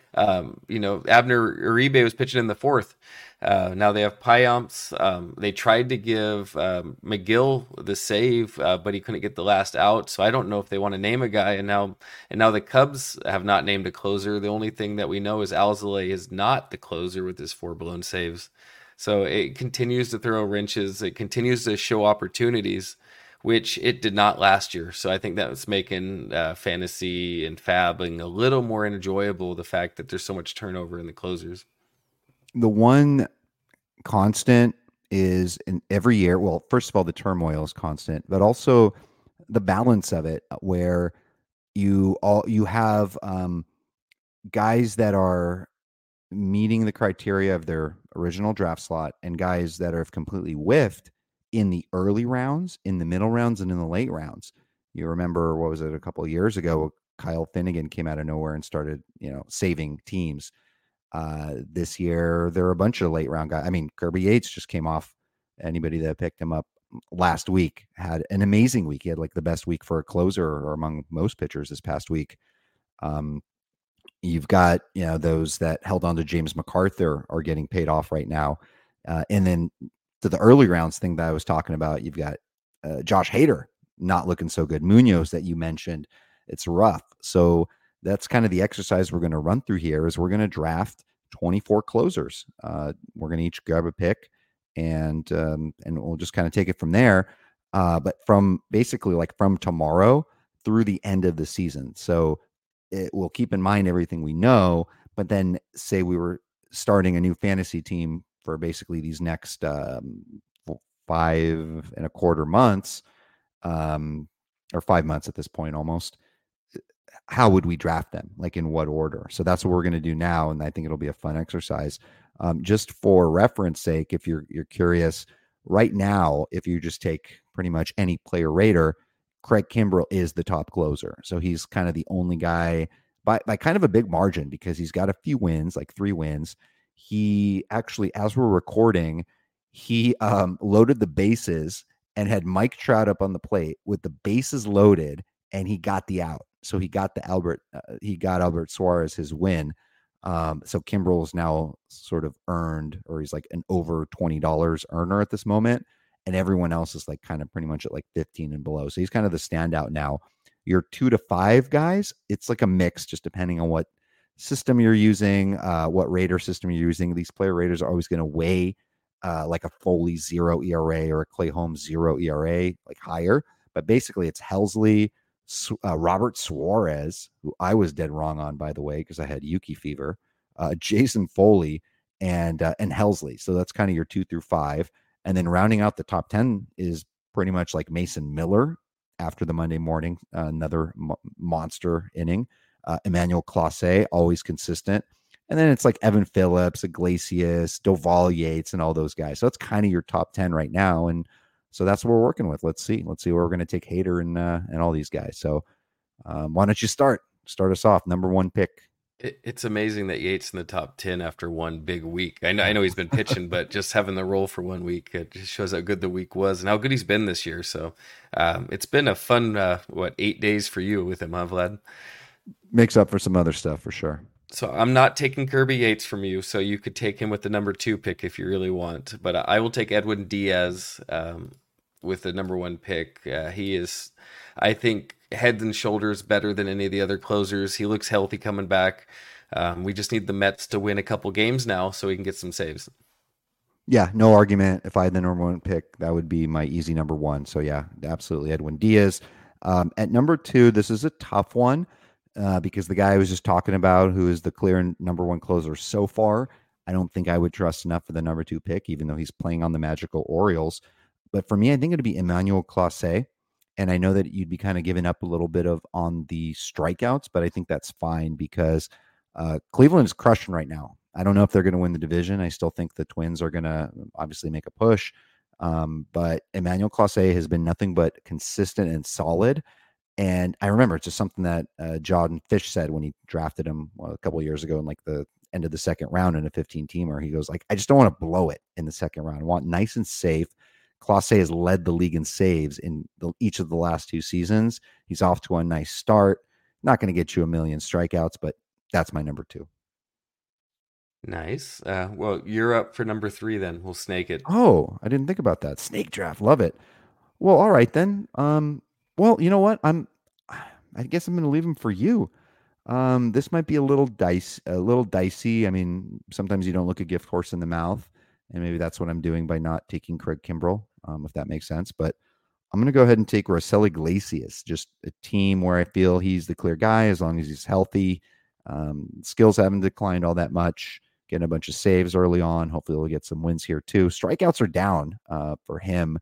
Abner Uribe was pitching in the fourth. Now they have Pyomps. They tried to give McGill the save, but he couldn't get the last out. So I don't know if they want to name a guy. And now the Cubs have not named a closer. The only thing that we know is Alzolay is not the closer with his 4 blown saves. So it continues to throw wrenches. It continues to show opportunities, which it did not last year. So I think that was making fantasy and fabbing a little more enjoyable. The fact that there's so much turnover in the closers. The one constant is in every year. Well, first of all, the turmoil is constant, but also the balance of it, where you have guys that are meeting the criteria of their original draft slot and guys that have completely whiffed in the early rounds, in the middle rounds, and in the late rounds. You remember, what was it, a couple of years ago, Kyle Finnegan came out of nowhere and started, saving teams. This year, there are a bunch of late round guys. I mean, Kirby Yates just came off. Anybody that picked him up last week had an amazing week. He had like the best week for a closer or among most pitchers this past week. You've got, those that held on to James MacArthur are getting paid off right now. And then to the early rounds thing that I was talking about, you've got Josh Hader not looking so good. Munoz that you mentioned, it's rough. So that's kind of the exercise we're going to run through here is we're going to draft 24 closers. We're going to each grab a pick and we'll just kind of take it from there. But from basically like from tomorrow through the end of the season. So we'll keep in mind everything we know, but then say we were starting a new fantasy team for basically these next 5.25 months, or 5 months at this point almost. How would we draft them? Like in what order? So that's what we're going to do now. And I think it'll be a fun exercise. Just for reference sake, if you're curious, right now, if you just take pretty much any player rater, Craig Kimbrell is the top closer. So he's kind of the only guy by kind of a big margin because he's got a few wins, like 3 wins. He actually, as we're recording, he loaded the bases and had Mike Trout up on the plate with the bases loaded, and he got the out. So he got Albert Suarez his win. So Kimbrell is now sort of earned, or he's like an over $20 earner at this moment. And everyone else is like kind of pretty much at like 15 and below. So he's kind of the standout now. Your 2 to 5 guys, it's like a mix, just depending on what system you're using, what rater system you're using. These player raters are always going to weigh like a Foley 0 ERA or a Clay Holmes 0 ERA, like higher. But basically it's Helsley, Robert Suarez, who I was dead wrong on, by the way, because I had Yuki fever, Jason Foley, and Helsley. So that's kind of your 2 through 5. And then rounding out the top 10 is pretty much like Mason Miller after the Monday morning, another monster inning. Emmanuel Clase, always consistent. And then it's like Evan Phillips, Iglesias, Doval Yates, and all those guys. So that's kind of your top 10 right now. And so that's what we're working with. Let's see where we're going to take Hader and all these guys. So why don't you start us off? Number 1 pick. It's amazing that Yates in the top 10 after one big week. I know he's been pitching, but just having the role for 1 week, it just shows how good the week was and how good he's been this year. So it's been a fun, 8 days for you with him, huh, Vlad? Makes up for some other stuff for sure. So I'm not taking Kirby Yates from you, so you could take him with the number 2 pick if you really want. But I will take Edwin Diaz with the number 1 pick. He is, I think, head and shoulders better than any of the other closers. He looks healthy coming back. We just need the Mets to win a couple games now so we can get some saves. Yeah, no argument. If I had the number one pick, that would be my easy number one. So yeah, absolutely, Edwin Diaz. At number two, this is a tough one because the guy I was just talking about, who is the clear number one closer so far, I don't think I would trust enough for the number two pick, even though he's playing on the magical Orioles. But for me, I think it'd be Emmanuel Clase. And I know that you'd be kind of giving up a little bit of on the strikeouts, but I think that's fine because Cleveland is crushing right now. I don't know if they're going to win the division. I still think the Twins are going to obviously make a push. But Emmanuel Clase has been nothing but consistent and solid. And I remember it's just something that Jordan Fish said when he drafted him a couple of years ago in like the end of the second round in a 15-teamer. He goes like, I just don't want to blow it in the second round. I want nice and safe. Clase has led the league in saves in each of the last two seasons. He's off to a nice start. Not going to get you a million strikeouts, but that's my number two. Nice. Well, you're up for number three then. We'll snake it. Oh, I didn't think about that. Snake draft. Love it. Well, all right then. Well, you know what? I guess I'm going to leave him for you. This might be a little dicey. I mean, sometimes you don't look a gift horse in the mouth, and maybe that's what I'm doing by not taking Craig Kimbrell, if that makes sense. But I'm going to go ahead and take Raisel Iglesias, just a team where I feel he's the clear guy as long as he's healthy. Skills haven't declined all that much. Getting a bunch of saves early on. Hopefully, we'll get some wins here too. Strikeouts are down for him.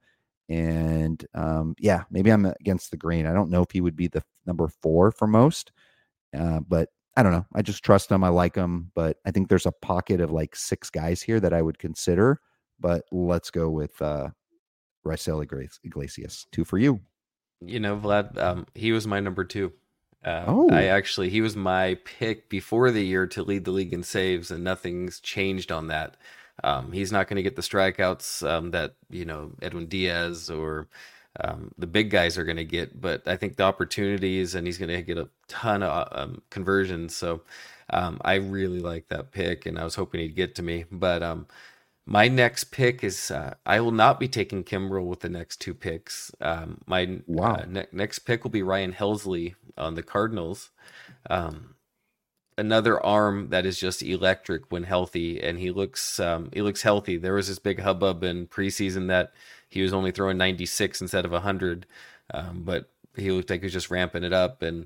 And yeah, maybe I'm against the grain. I don't know if he would be the number four for most, but I don't know. I just trust him. I like him, but I think there's a pocket of like six guys here that I would consider. But let's go with Raisel Iglesias. Two for you. Vlad, he was my number two. Oh, He was my pick before the year to lead the league in saves, and nothing's changed on that. He's not going to get the strikeouts that Edwin Diaz or the big guys are going to get, but I think the opportunities, and he's going to get a ton of conversions. So I really like that pick, and I was hoping he'd get to me. But my next pick is I will not be taking Kimbrel with the next two picks. My wow. next pick will be Ryan Helsley on the Cardinals. Um, Another arm that is just electric when healthy, and he looks healthy. There was this big hubbub in preseason that he was only throwing 96 instead of 100, but he looked like he was just ramping it up. And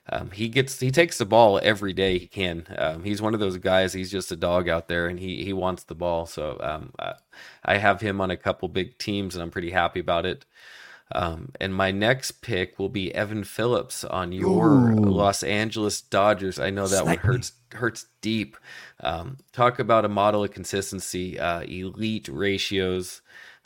he takes the ball every day he can. He's one of those guys. He's just a dog out there, and he wants the ball. So I have him on a couple big teams, and I'm pretty happy about it. And my next pick will be Evan Phillips on your Ooh, Los Angeles Dodgers. I know that one snipe me. hurts deep. Talk about a model of consistency, elite ratios,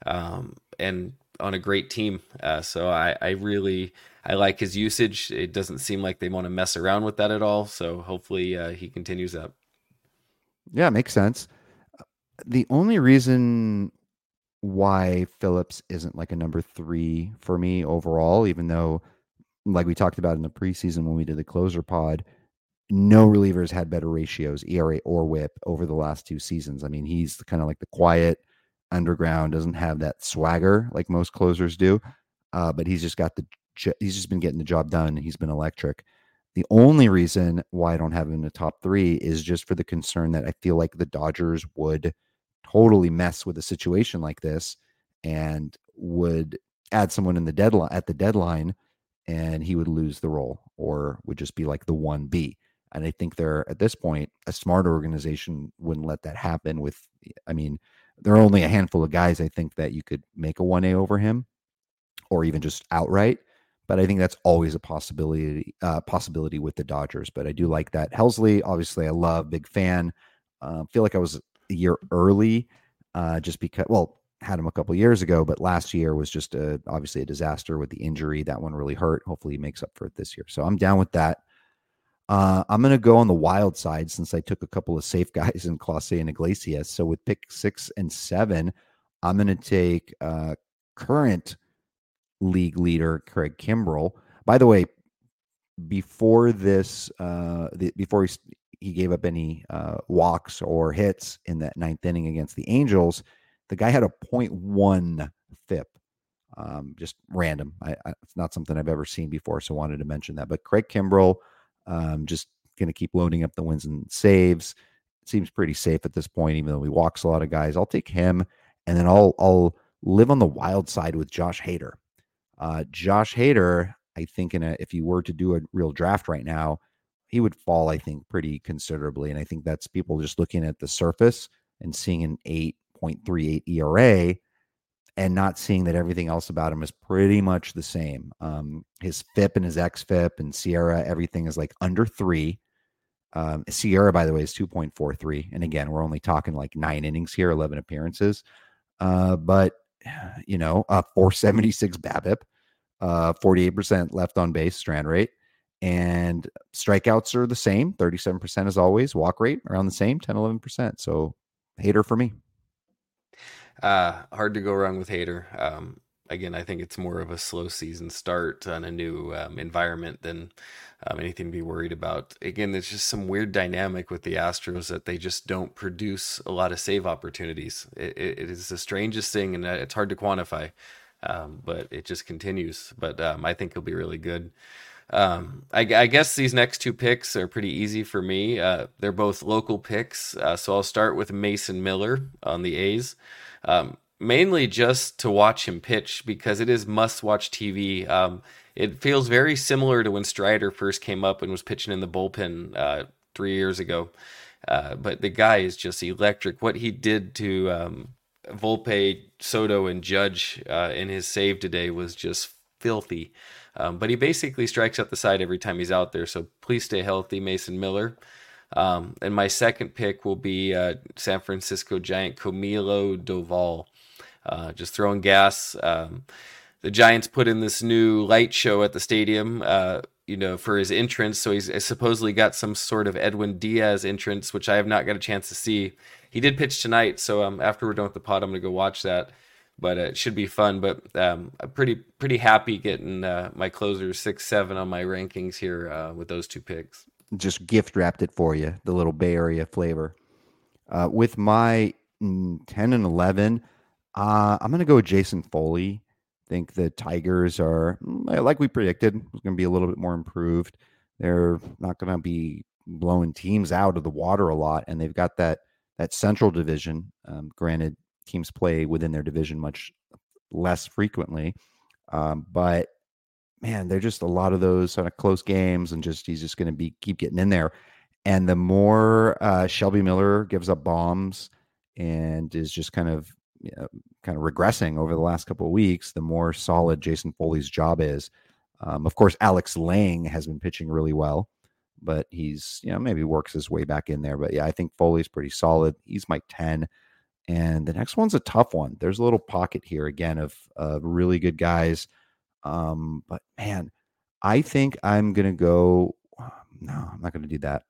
and on a great team. So I really I like his usage. It doesn't seem like they want to mess around with that at all. So hopefully he continues that. Yeah, makes sense. The only reason why Phillips isn't like a number three for me overall, even though, like we talked about in the preseason when we did the closer pod, no relievers had better ratios, ERA or WHIP, over the last two seasons. I mean, he's kind of like the quiet underground, doesn't have that swagger like most closers do, but he's just been getting the job done. He's been electric. The only reason why I don't have him in the top three is just for the concern that I feel like the Dodgers would totally mess with a situation like this and would add someone in the deadline at the deadline and he would lose the role or would just be like the 1B. And I think they're at this point, a smarter organization wouldn't let that happen with, I mean, there are only a handful of guys I think that you could make a 1A over him or even just outright. But I think that's always a possibility with the Dodgers. But I do like that. Helsley, obviously, I love, big fan. Feel like I was a year early, just because. Well, had him a couple years ago, but last year was just obviously a disaster with the injury. That one really hurt. Hopefully, he makes up for it this year. So I'm down with that. I'm going to go on the wild side since I took a couple of safe guys in Clase and Iglesias. So with pick 6 and 7, I'm going to take current league leader Craig Kimbrell. By the way, before this, before he gave up any walks or hits in that ninth inning against the Angels, the guy had a .1 FIP. Just random. It's not something I've ever seen before, so wanted to mention that. But Craig Kimbrell, just going to keep loading up the wins and saves. It seems pretty safe at this point, even though he walks a lot of guys. I'll take him, and then I'll live on the wild side with Josh Hader. Josh Hader, I think if you were to do a real draft right now, he would fall, I think, pretty considerably. And I think that's people just looking at the surface and seeing an 8.38 ERA and not seeing that everything else about him is pretty much the same. His FIP and his XFIP and Sierra, everything is like under 3. Sierra, by the way, is 2.43. And again, we're only talking like 9 innings here, 11 appearances. But, 476 BABIP, 48% left on base strand rate. And strikeouts are the same, 37% as always. Walk rate around the same, 10, 11%. So Hader for me. Hard to go wrong with Hader. Again, I think it's more of a slow season start on a new environment than anything to be worried about. Again, there's just some weird dynamic with the Astros that they just don't produce a lot of save opportunities. It is the strangest thing, and it's hard to quantify, but it just continues. But I think he'll be really good. I guess these next two picks are pretty easy for me. They're both local picks, so I'll start with Mason Miller on the A's. Mainly just to watch him pitch because it is must-watch TV. It feels very similar to when Strider first came up and was pitching in the bullpen 3 years ago. But the guy is just electric. What he did to Volpe, Soto, and Judge in his save today was just filthy. But he basically strikes out the side every time he's out there. So please stay healthy, Mason Miller. And my second pick will be San Francisco Giant Camilo Doval. Just throwing gas. The Giants put in this new light show at the stadium, for his entrance. So he's supposedly got some sort of Edwin Diaz entrance, which I have not got a chance to see. He did pitch tonight, so after we're done with the pod, I'm going to go watch that. But it should be fun. But I'm pretty happy getting my closer 6-7 on my rankings here with those two picks. Just gift wrapped it for you, the little Bay Area flavor. With my 10 and 11, I'm going to go with Jason Foley. I think the Tigers are, like we predicted, going to be a little bit more improved. They're not going to be blowing teams out of the water a lot, and they've got that Central Division. Granted, teams play within their division much less frequently, but man, they're just a lot of those kind of close games, and he's just going to keep getting in there. And the more Shelby Miller gives up bombs and is just kind of regressing over the last couple of weeks, the more solid Jason Foley's job is. Of course, Alex Lang has been pitching really well, but he's maybe works his way back in there. But yeah, I think Foley's pretty solid. He's my 10. And the next one's a tough one. There's a little pocket here again of really good guys. But man, I think I'm going to go. No, I'm not going to do that.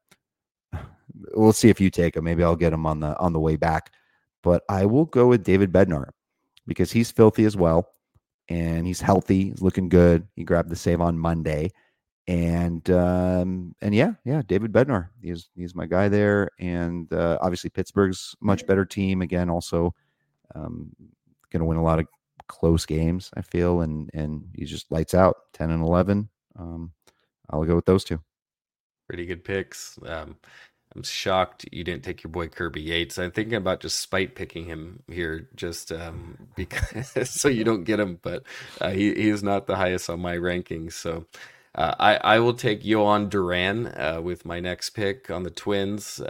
We'll see if you take him. Maybe I'll get him on the way back. But I will go with David Bednar because he's filthy as well. And he's healthy. He's looking good. He grabbed the save on Monday. And yeah, David Bednar. He's my guy there. And obviously Pittsburgh's much better team. Again, also going to win a lot of close games, I feel. And he just lights out 10 and 11. I'll go with those two. Pretty good picks. I'm shocked you didn't take your boy Kirby Yates. I'm thinking about just spite picking him here just because so you don't get him. But he is not the highest on my rankings. So I will take Yohan Duran with my next pick on the Twins.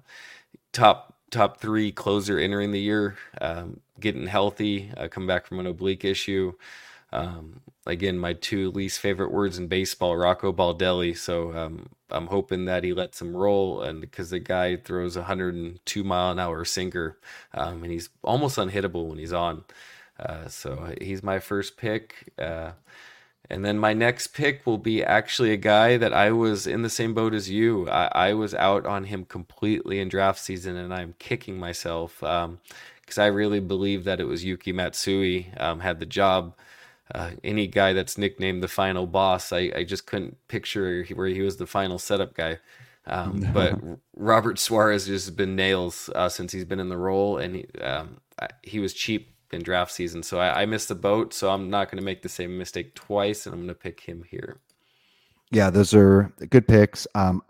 Top 3 closer entering the year, getting healthy, come back from an oblique issue. Again, my 2 least favorite words in baseball, Rocco Baldelli. So I'm hoping that he lets him roll, and because the guy throws 102 mile an hour sinker, and he's almost unhittable when he's on. So he's my first pick. And then my next pick will be actually a guy that I was in the same boat as you. I was out on him completely in draft season, and I'm kicking myself because I really believe that it was Yuki Matsui had the job. Any guy that's nicknamed the final boss, I just couldn't picture where he was the final setup guy. But Robert Suarez has been nails since he's been in the role, and he was cheap in draft season. So I missed the boat, so I'm not going to make the same mistake twice, and I'm going to pick him here. Yeah, those are good picks.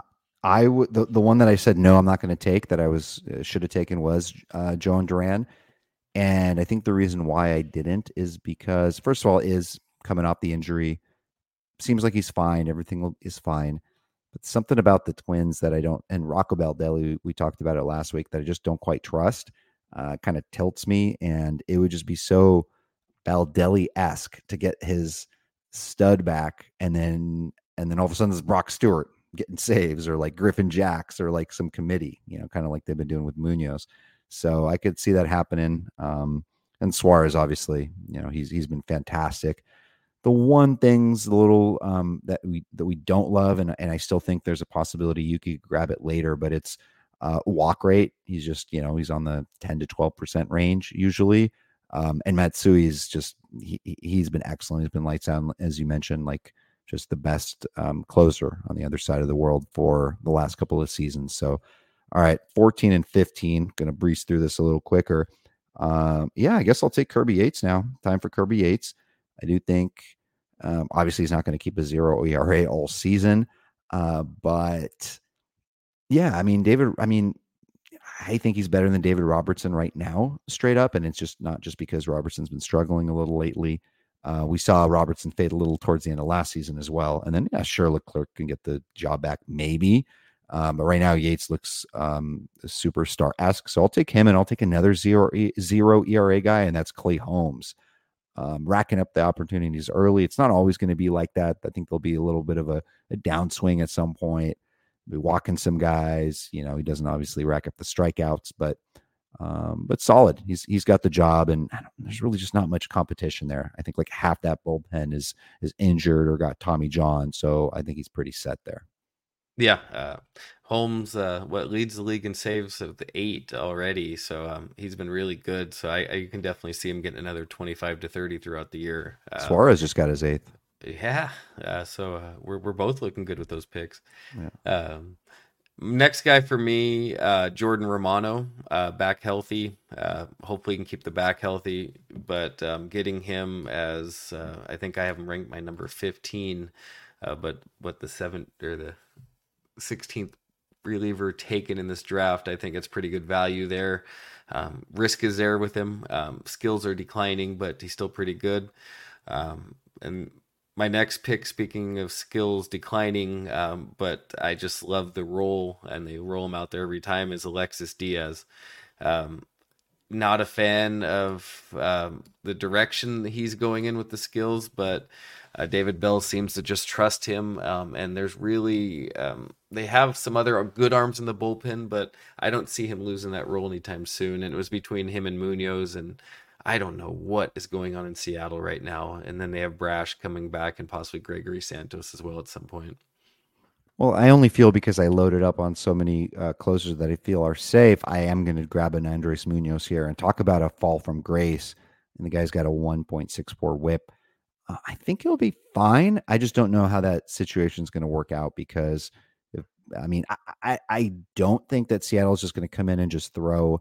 I would the one that I said no, I'm not going to take that I was should have taken was Joan Duran, and I think the reason why I didn't is because first of all, is coming off the injury, seems like he's fine, is fine, but something about the Twins that I don't, and Rocco Baldelli, we talked about it last week, that I just don't quite trust, kind of tilts me, and it would just be so Baldelli esque to get his stud back, and then all of a sudden it's Brock Stewart getting saves, or like Griffin Jacks, or like some committee, kind of like they've been doing with Munoz. So I could see that happening. And Suarez, obviously, he's been fantastic. The one thing's the little that we don't love, and I still think there's a possibility you could grab it later, but it's walk rate. He's just he's on the 10 to 12% range usually. And Matsui is just he's been excellent. He's been lights out, as you mentioned, like just the best closer on the other side of the world for the last couple of seasons. So, all right, 14 and 15. Going to breeze through this a little quicker. Yeah, I guess I'll take Kirby Yates now. Time for Kirby Yates. I do think, obviously, he's not going to keep a 0 ERA all season, but yeah, I mean, I think he's better than David Robertson right now, straight up. And it's just not just because Robertson's been struggling a little lately. We saw Robertson fade a little towards the end of last season as well. And then, yeah, sure, Leclerc can get the job back, maybe. But right now, Yates looks superstar-esque. So I'll take him, and I'll take another zero ERA guy, and that's Clay Holmes. Racking up the opportunities early. It's not always going to be like that. I think there'll be a little bit of a downswing at some point. Be walking some guys. He doesn't obviously rack up the strikeouts, but solid. He's got the job, and there's really just not much competition there. I think like half that bullpen is injured or got Tommy John, so I think he's pretty set there. Yeah, Holmes, what leads the league in saves of the 8 already, so he's been really good. So I can definitely see him getting another 25 to 30 throughout the year. Suarez just got his 8th. Yeah, so we're both looking good with those picks. Yeah. Next guy for me, Jordan Romano, back healthy. Hopefully, he can keep the back healthy. But getting him as I think I have him ranked my number 15, but what the 7th or the 16th reliever taken in this draft, I think it's pretty good value there. Risk is there with him. Skills are declining, but he's still pretty good. And my next pick, speaking of skills declining, but I just love the role, and they roll him out there every time, is Alexis Diaz. Not a fan of the direction that he's going in with the skills, but David Bell seems to just trust him. And there's really, they have some other good arms in the bullpen, but I don't see him losing that role anytime soon. And it was between him and Munoz, and I don't know what is going on in Seattle right now. And then they have Brash coming back, and possibly Gregory Santos as well at some point. Well, I only feel because I loaded up on so many closers that I feel are safe. I am going to grab an Andres Munoz here and talk about a fall from grace. And the guy's got a 1.64 whip. I think he'll be fine. I just don't know how that situation is going to work out because, I don't think that Seattle is just going to come in and just throw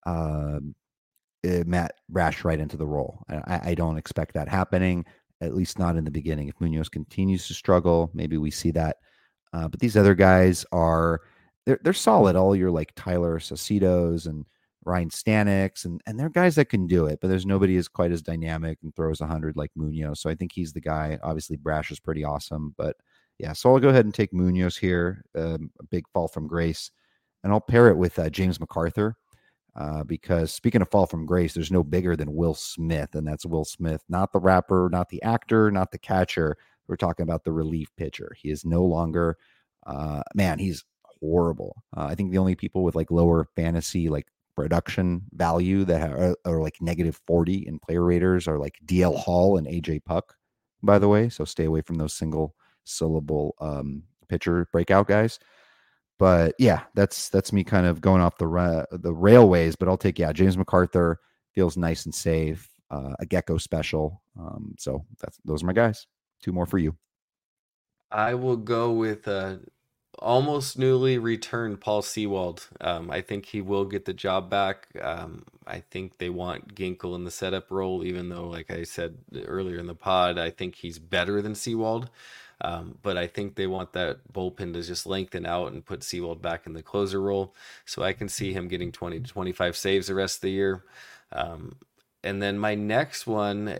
Matt Brash right into the role. I don't expect that happening, at least not in the beginning. If Munoz continues to struggle, maybe we see that. But these other guys they're solid. All your like Tyler Saucedos and Ryan Stanix, and they're guys that can do it, but there's nobody as quite as dynamic and throws 100 like Munoz. So I think he's the guy. Obviously, Brash is pretty awesome, but yeah. So I'll go ahead and take Munoz here. A big fall from grace, and I'll pair it with James McArthur. Because speaking of fall from grace, there's no bigger than Will Smith, and that's Will Smith, not the rapper, not the actor, not the catcher. We're talking about the relief pitcher. He is no longer, he's horrible. I think the only people with like lower fantasy like production value that are like -40 in player raters are like DL Hall and AJ Puck, by the way. So stay away from those single syllable pitcher breakout guys. But yeah, that's me kind of going off the railways. But I'll take James McArthur feels nice and safe. A Gecko special. So those are my guys. 2 more for you. I will go with almost newly returned Paul Sewald. I think he will get the job back. I think they want Ginkel in the setup role, even though, like I said earlier in the pod, I think he's better than Sewald. But I think they want that bullpen to just lengthen out and put Seawald back in the closer role. So I can see him getting 20 to 25 saves the rest of the year. Um, and then my next one,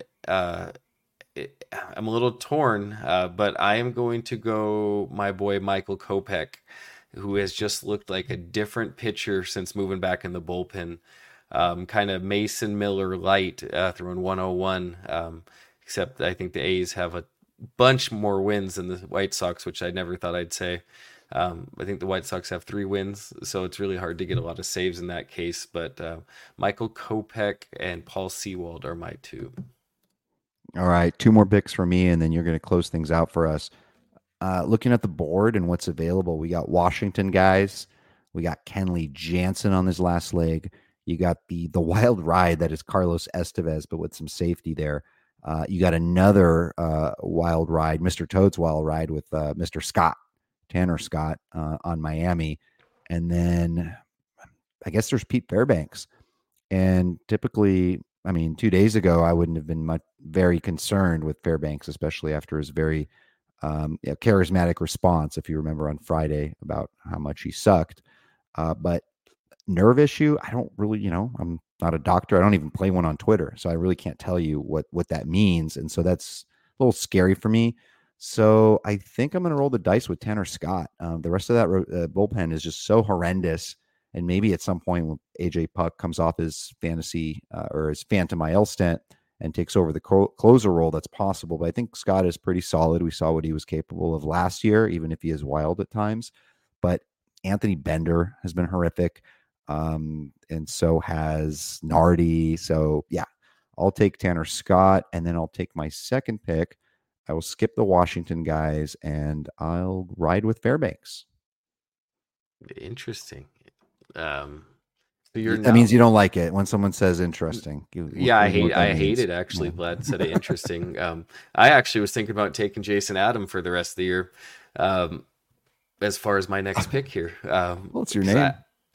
I'm a little torn, but I am going to go my boy Michael Kopech, who has just looked like a different pitcher since moving back in the bullpen. Kind of Mason Miller light, throwing 101. Except I think the A's have a bunch more wins than the White Sox, which I never thought I'd say. I think the White Sox have 3 wins, so it's really hard to get a lot of saves in that case. But Michael Kopech and Paul Sewald are my two. All right, 2 more picks for me, and then you're going to close things out for us. Looking at the board and what's available, we got Washington guys. We got Kenley Jansen on his last leg. You got the wild ride that is Carlos Estevez, but with some safety there. You got another wild ride, Mr. Toad's wild ride with Mr. Scott, Tanner Scott on Miami. And then I guess there's Pete Fairbanks. And typically, I mean, 2 days ago, I wouldn't have been very concerned with Fairbanks, especially after his very charismatic response, if you remember on Friday, about how much he sucked. But nerve issue, I don't really, I'm not a doctor. I don't even play one on Twitter, so I really can't tell you what that means. And so that's a little scary for me. So I think I'm going to roll the dice with Tanner Scott. The rest of that bullpen is just so horrendous. And maybe at some point when AJ Puck comes off his fantasy or his Phantom IL stint and takes over the closer role, that's possible. But I think Scott is pretty solid. We saw what he was capable of last year, even if he is wild at times. But Anthony Bender has been horrific. And so has Nardi. So yeah, I'll take Tanner Scott, and then I'll take my second pick. I will skip the Washington guys, and I'll ride with Fairbanks. Interesting. So that means you don't like it when someone says interesting. I hate it actually. Vlad said it interesting. I actually was thinking about taking Jason Adam for the rest of the year. As far as my next pick here. What's your name?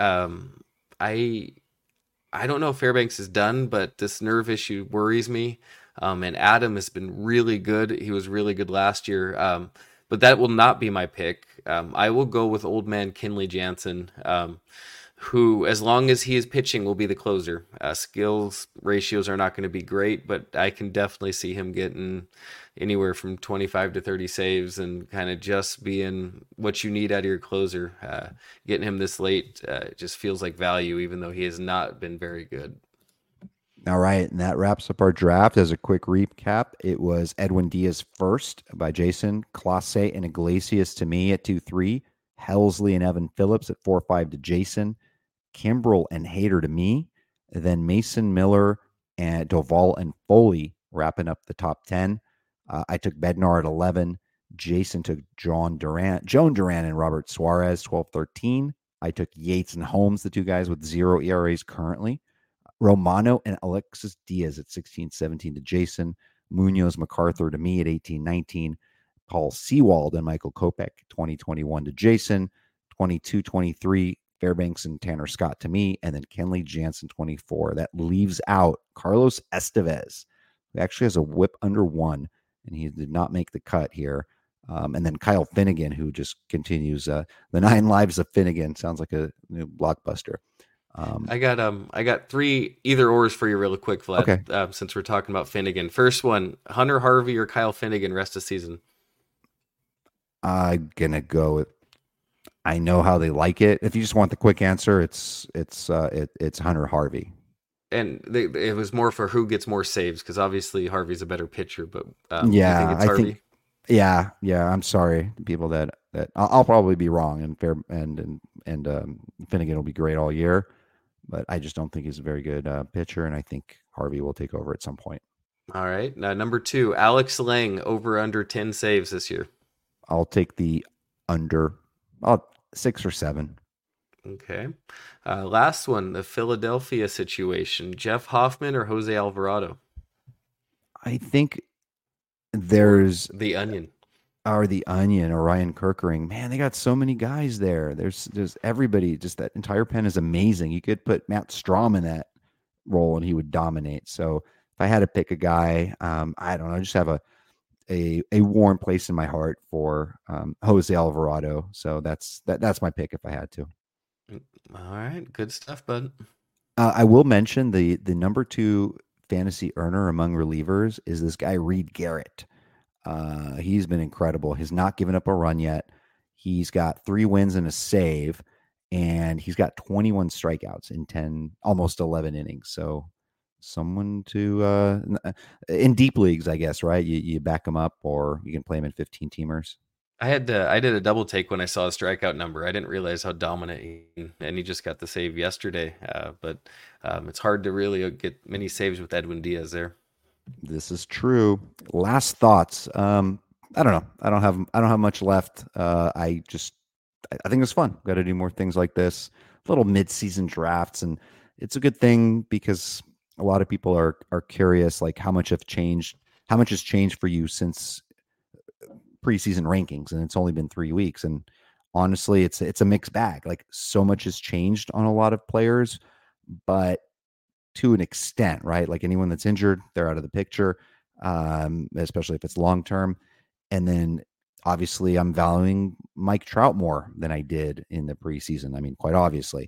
I don't know if Fairbanks is done, but this nerve issue worries me. And Adam has been really good. He was really good last year. But that will not be my pick. I will go with old man Kenley Jansen, who, as long as he is pitching, will be the closer. Skills ratios are not going to be great, but I can definitely see him getting anywhere from 25 to 30 saves and kind of just being what you need out of your closer. Getting him this late just feels like value, even though he has not been very good. All right, and that wraps up our draft. As a quick recap, it was Edwin Diaz first by Jason, Clase and Iglesias to me at 2-3, Helsley and Evan Phillips at 4-5 to Jason, Kimbrel and Hader to me, then Mason Miller and Doval and Foley wrapping up the top 10. I took Bednar at 11. Jason took Joan Duran and Robert Suarez, 12-13. I took Yates and Holmes, the 2 guys with 0 ERAs currently. Romano and Alexis Diaz at 16-17 to Jason. Munoz MacArthur to me at 18-19. Paul Sewald and Michael Kopech, 20-21 to Jason. 22-23, Fairbanks and Tanner Scott to me. And then Kenley Jansen, 24. That leaves out Carlos Estevez, who actually has a whip under 1, and he did not make the cut here. And then Kyle Finnegan, who just continues the 9 lives of Finnegan. Sounds like a new blockbuster. I got 3 either ors for you real quick, Vlad. Okay. Since we're talking about Finnegan. First one, Hunter Harvey or Kyle Finnegan rest of season? I'm gonna go with, I know how they like it. If you just want the quick answer, it's Hunter Harvey. And it was more for who gets more saves, because obviously Harvey's a better pitcher. But yeah, you think it's Harvey? Yeah. I'm sorry, people that I'll probably be wrong, and Finnegan will be great all year, but I just don't think he's a very good pitcher, and I think Harvey will take over at some point. All right. Now, number 2, Alex Lang, over under 10 saves this year. I'll take the under. 6 or 7. Okay. Last one, the Philadelphia situation. Jeff Hoffman or Jose Alvarado? I think there's the Onion. Or the Onion or Ryan Kerkering. Man, they got so many guys there. There's everybody. Just that entire pen is amazing. You could put Matt Strahm in that role and he would dominate. So if I had to pick a guy, I don't know, just have a warm place in my heart for Jose Alvarado. So that's my pick if I had to. All right, good stuff, bud. I will mention the number two fantasy earner among relievers is this guy Reed Garrett. He's been incredible. He's not given up a run yet. He's got 3 wins and a save, and he's got 21 strikeouts in 10, almost 11 innings. So someone to in deep leagues, I guess, right? You back him up, or you can play him in 15 teamers. I did a double take when I saw his strikeout number. I didn't realize how dominant and he just got the save yesterday. But it's hard to really get many saves with Edwin Diaz there. This is true. Last thoughts. I don't know. I don't have much left. I think it's fun. Got to do more things like this. Little mid-season drafts, and it's a good thing because a lot of people are curious, like how much has changed for you since preseason rankings, and it's only been 3 weeks. And honestly, it's a mixed bag. Like so much has changed on a lot of players, but to an extent, right? Like anyone that's injured, they're out of the picture, especially if it's long term. And then obviously, I'm valuing Mike Trout more than I did in the preseason. I mean, quite obviously.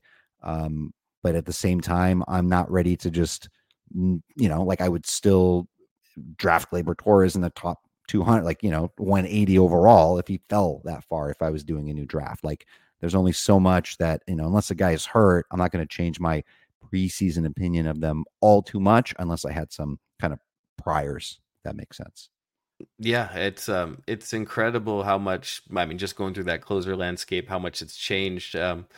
But at the same time, I'm not ready to just, like I would still draft Gleyber Torres in the top 200, 180 overall if he fell that far, if I was doing a new draft. Like there's only so much that, unless a guy is hurt, I'm not going to change my preseason opinion of them all too much unless I had some kind of priors. If that makes sense. Yeah, it's incredible how much, I mean, just going through that closer landscape, how much it's changed.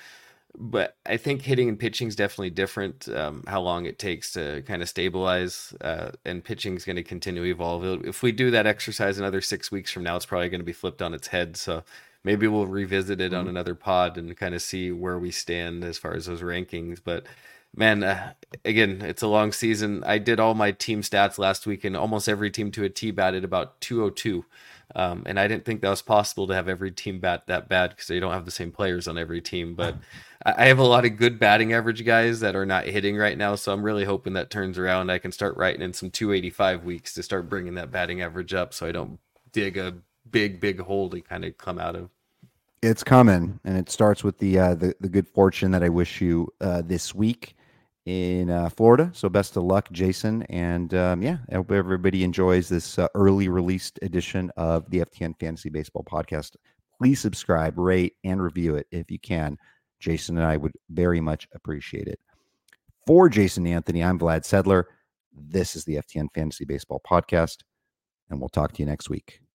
But I think hitting and pitching is definitely different. How long it takes to kind of stabilize, and pitching is going to continue to evolve. If we do that exercise another 6 weeks from now, it's probably going to be flipped on its head. So maybe we'll revisit it on Mhm. another pod and kind of see where we stand as far as those rankings. But man, again, it's a long season. I did all my team stats last week, and almost every team to a T batted about 202. And I didn't think that was possible to have every team bat that bad because they don't have the same players on every team. But I have a lot of good batting average guys that are not hitting right now. So I'm really hoping that turns around. I can start writing in some 285 weeks to start bringing that batting average up so I don't dig a big hole to kind of come out of. It's coming, and it starts with the good fortune that I wish you this week in Florida. So best of luck, Jason. And yeah, I hope everybody enjoys this early released edition of the FTN Fantasy Baseball Podcast. Please subscribe, rate, and review it if you can. Jason and I would very much appreciate it. For Jason Anthony, I'm Vlad Sedler. This is the FTN Fantasy Baseball Podcast, and we'll talk to you next week.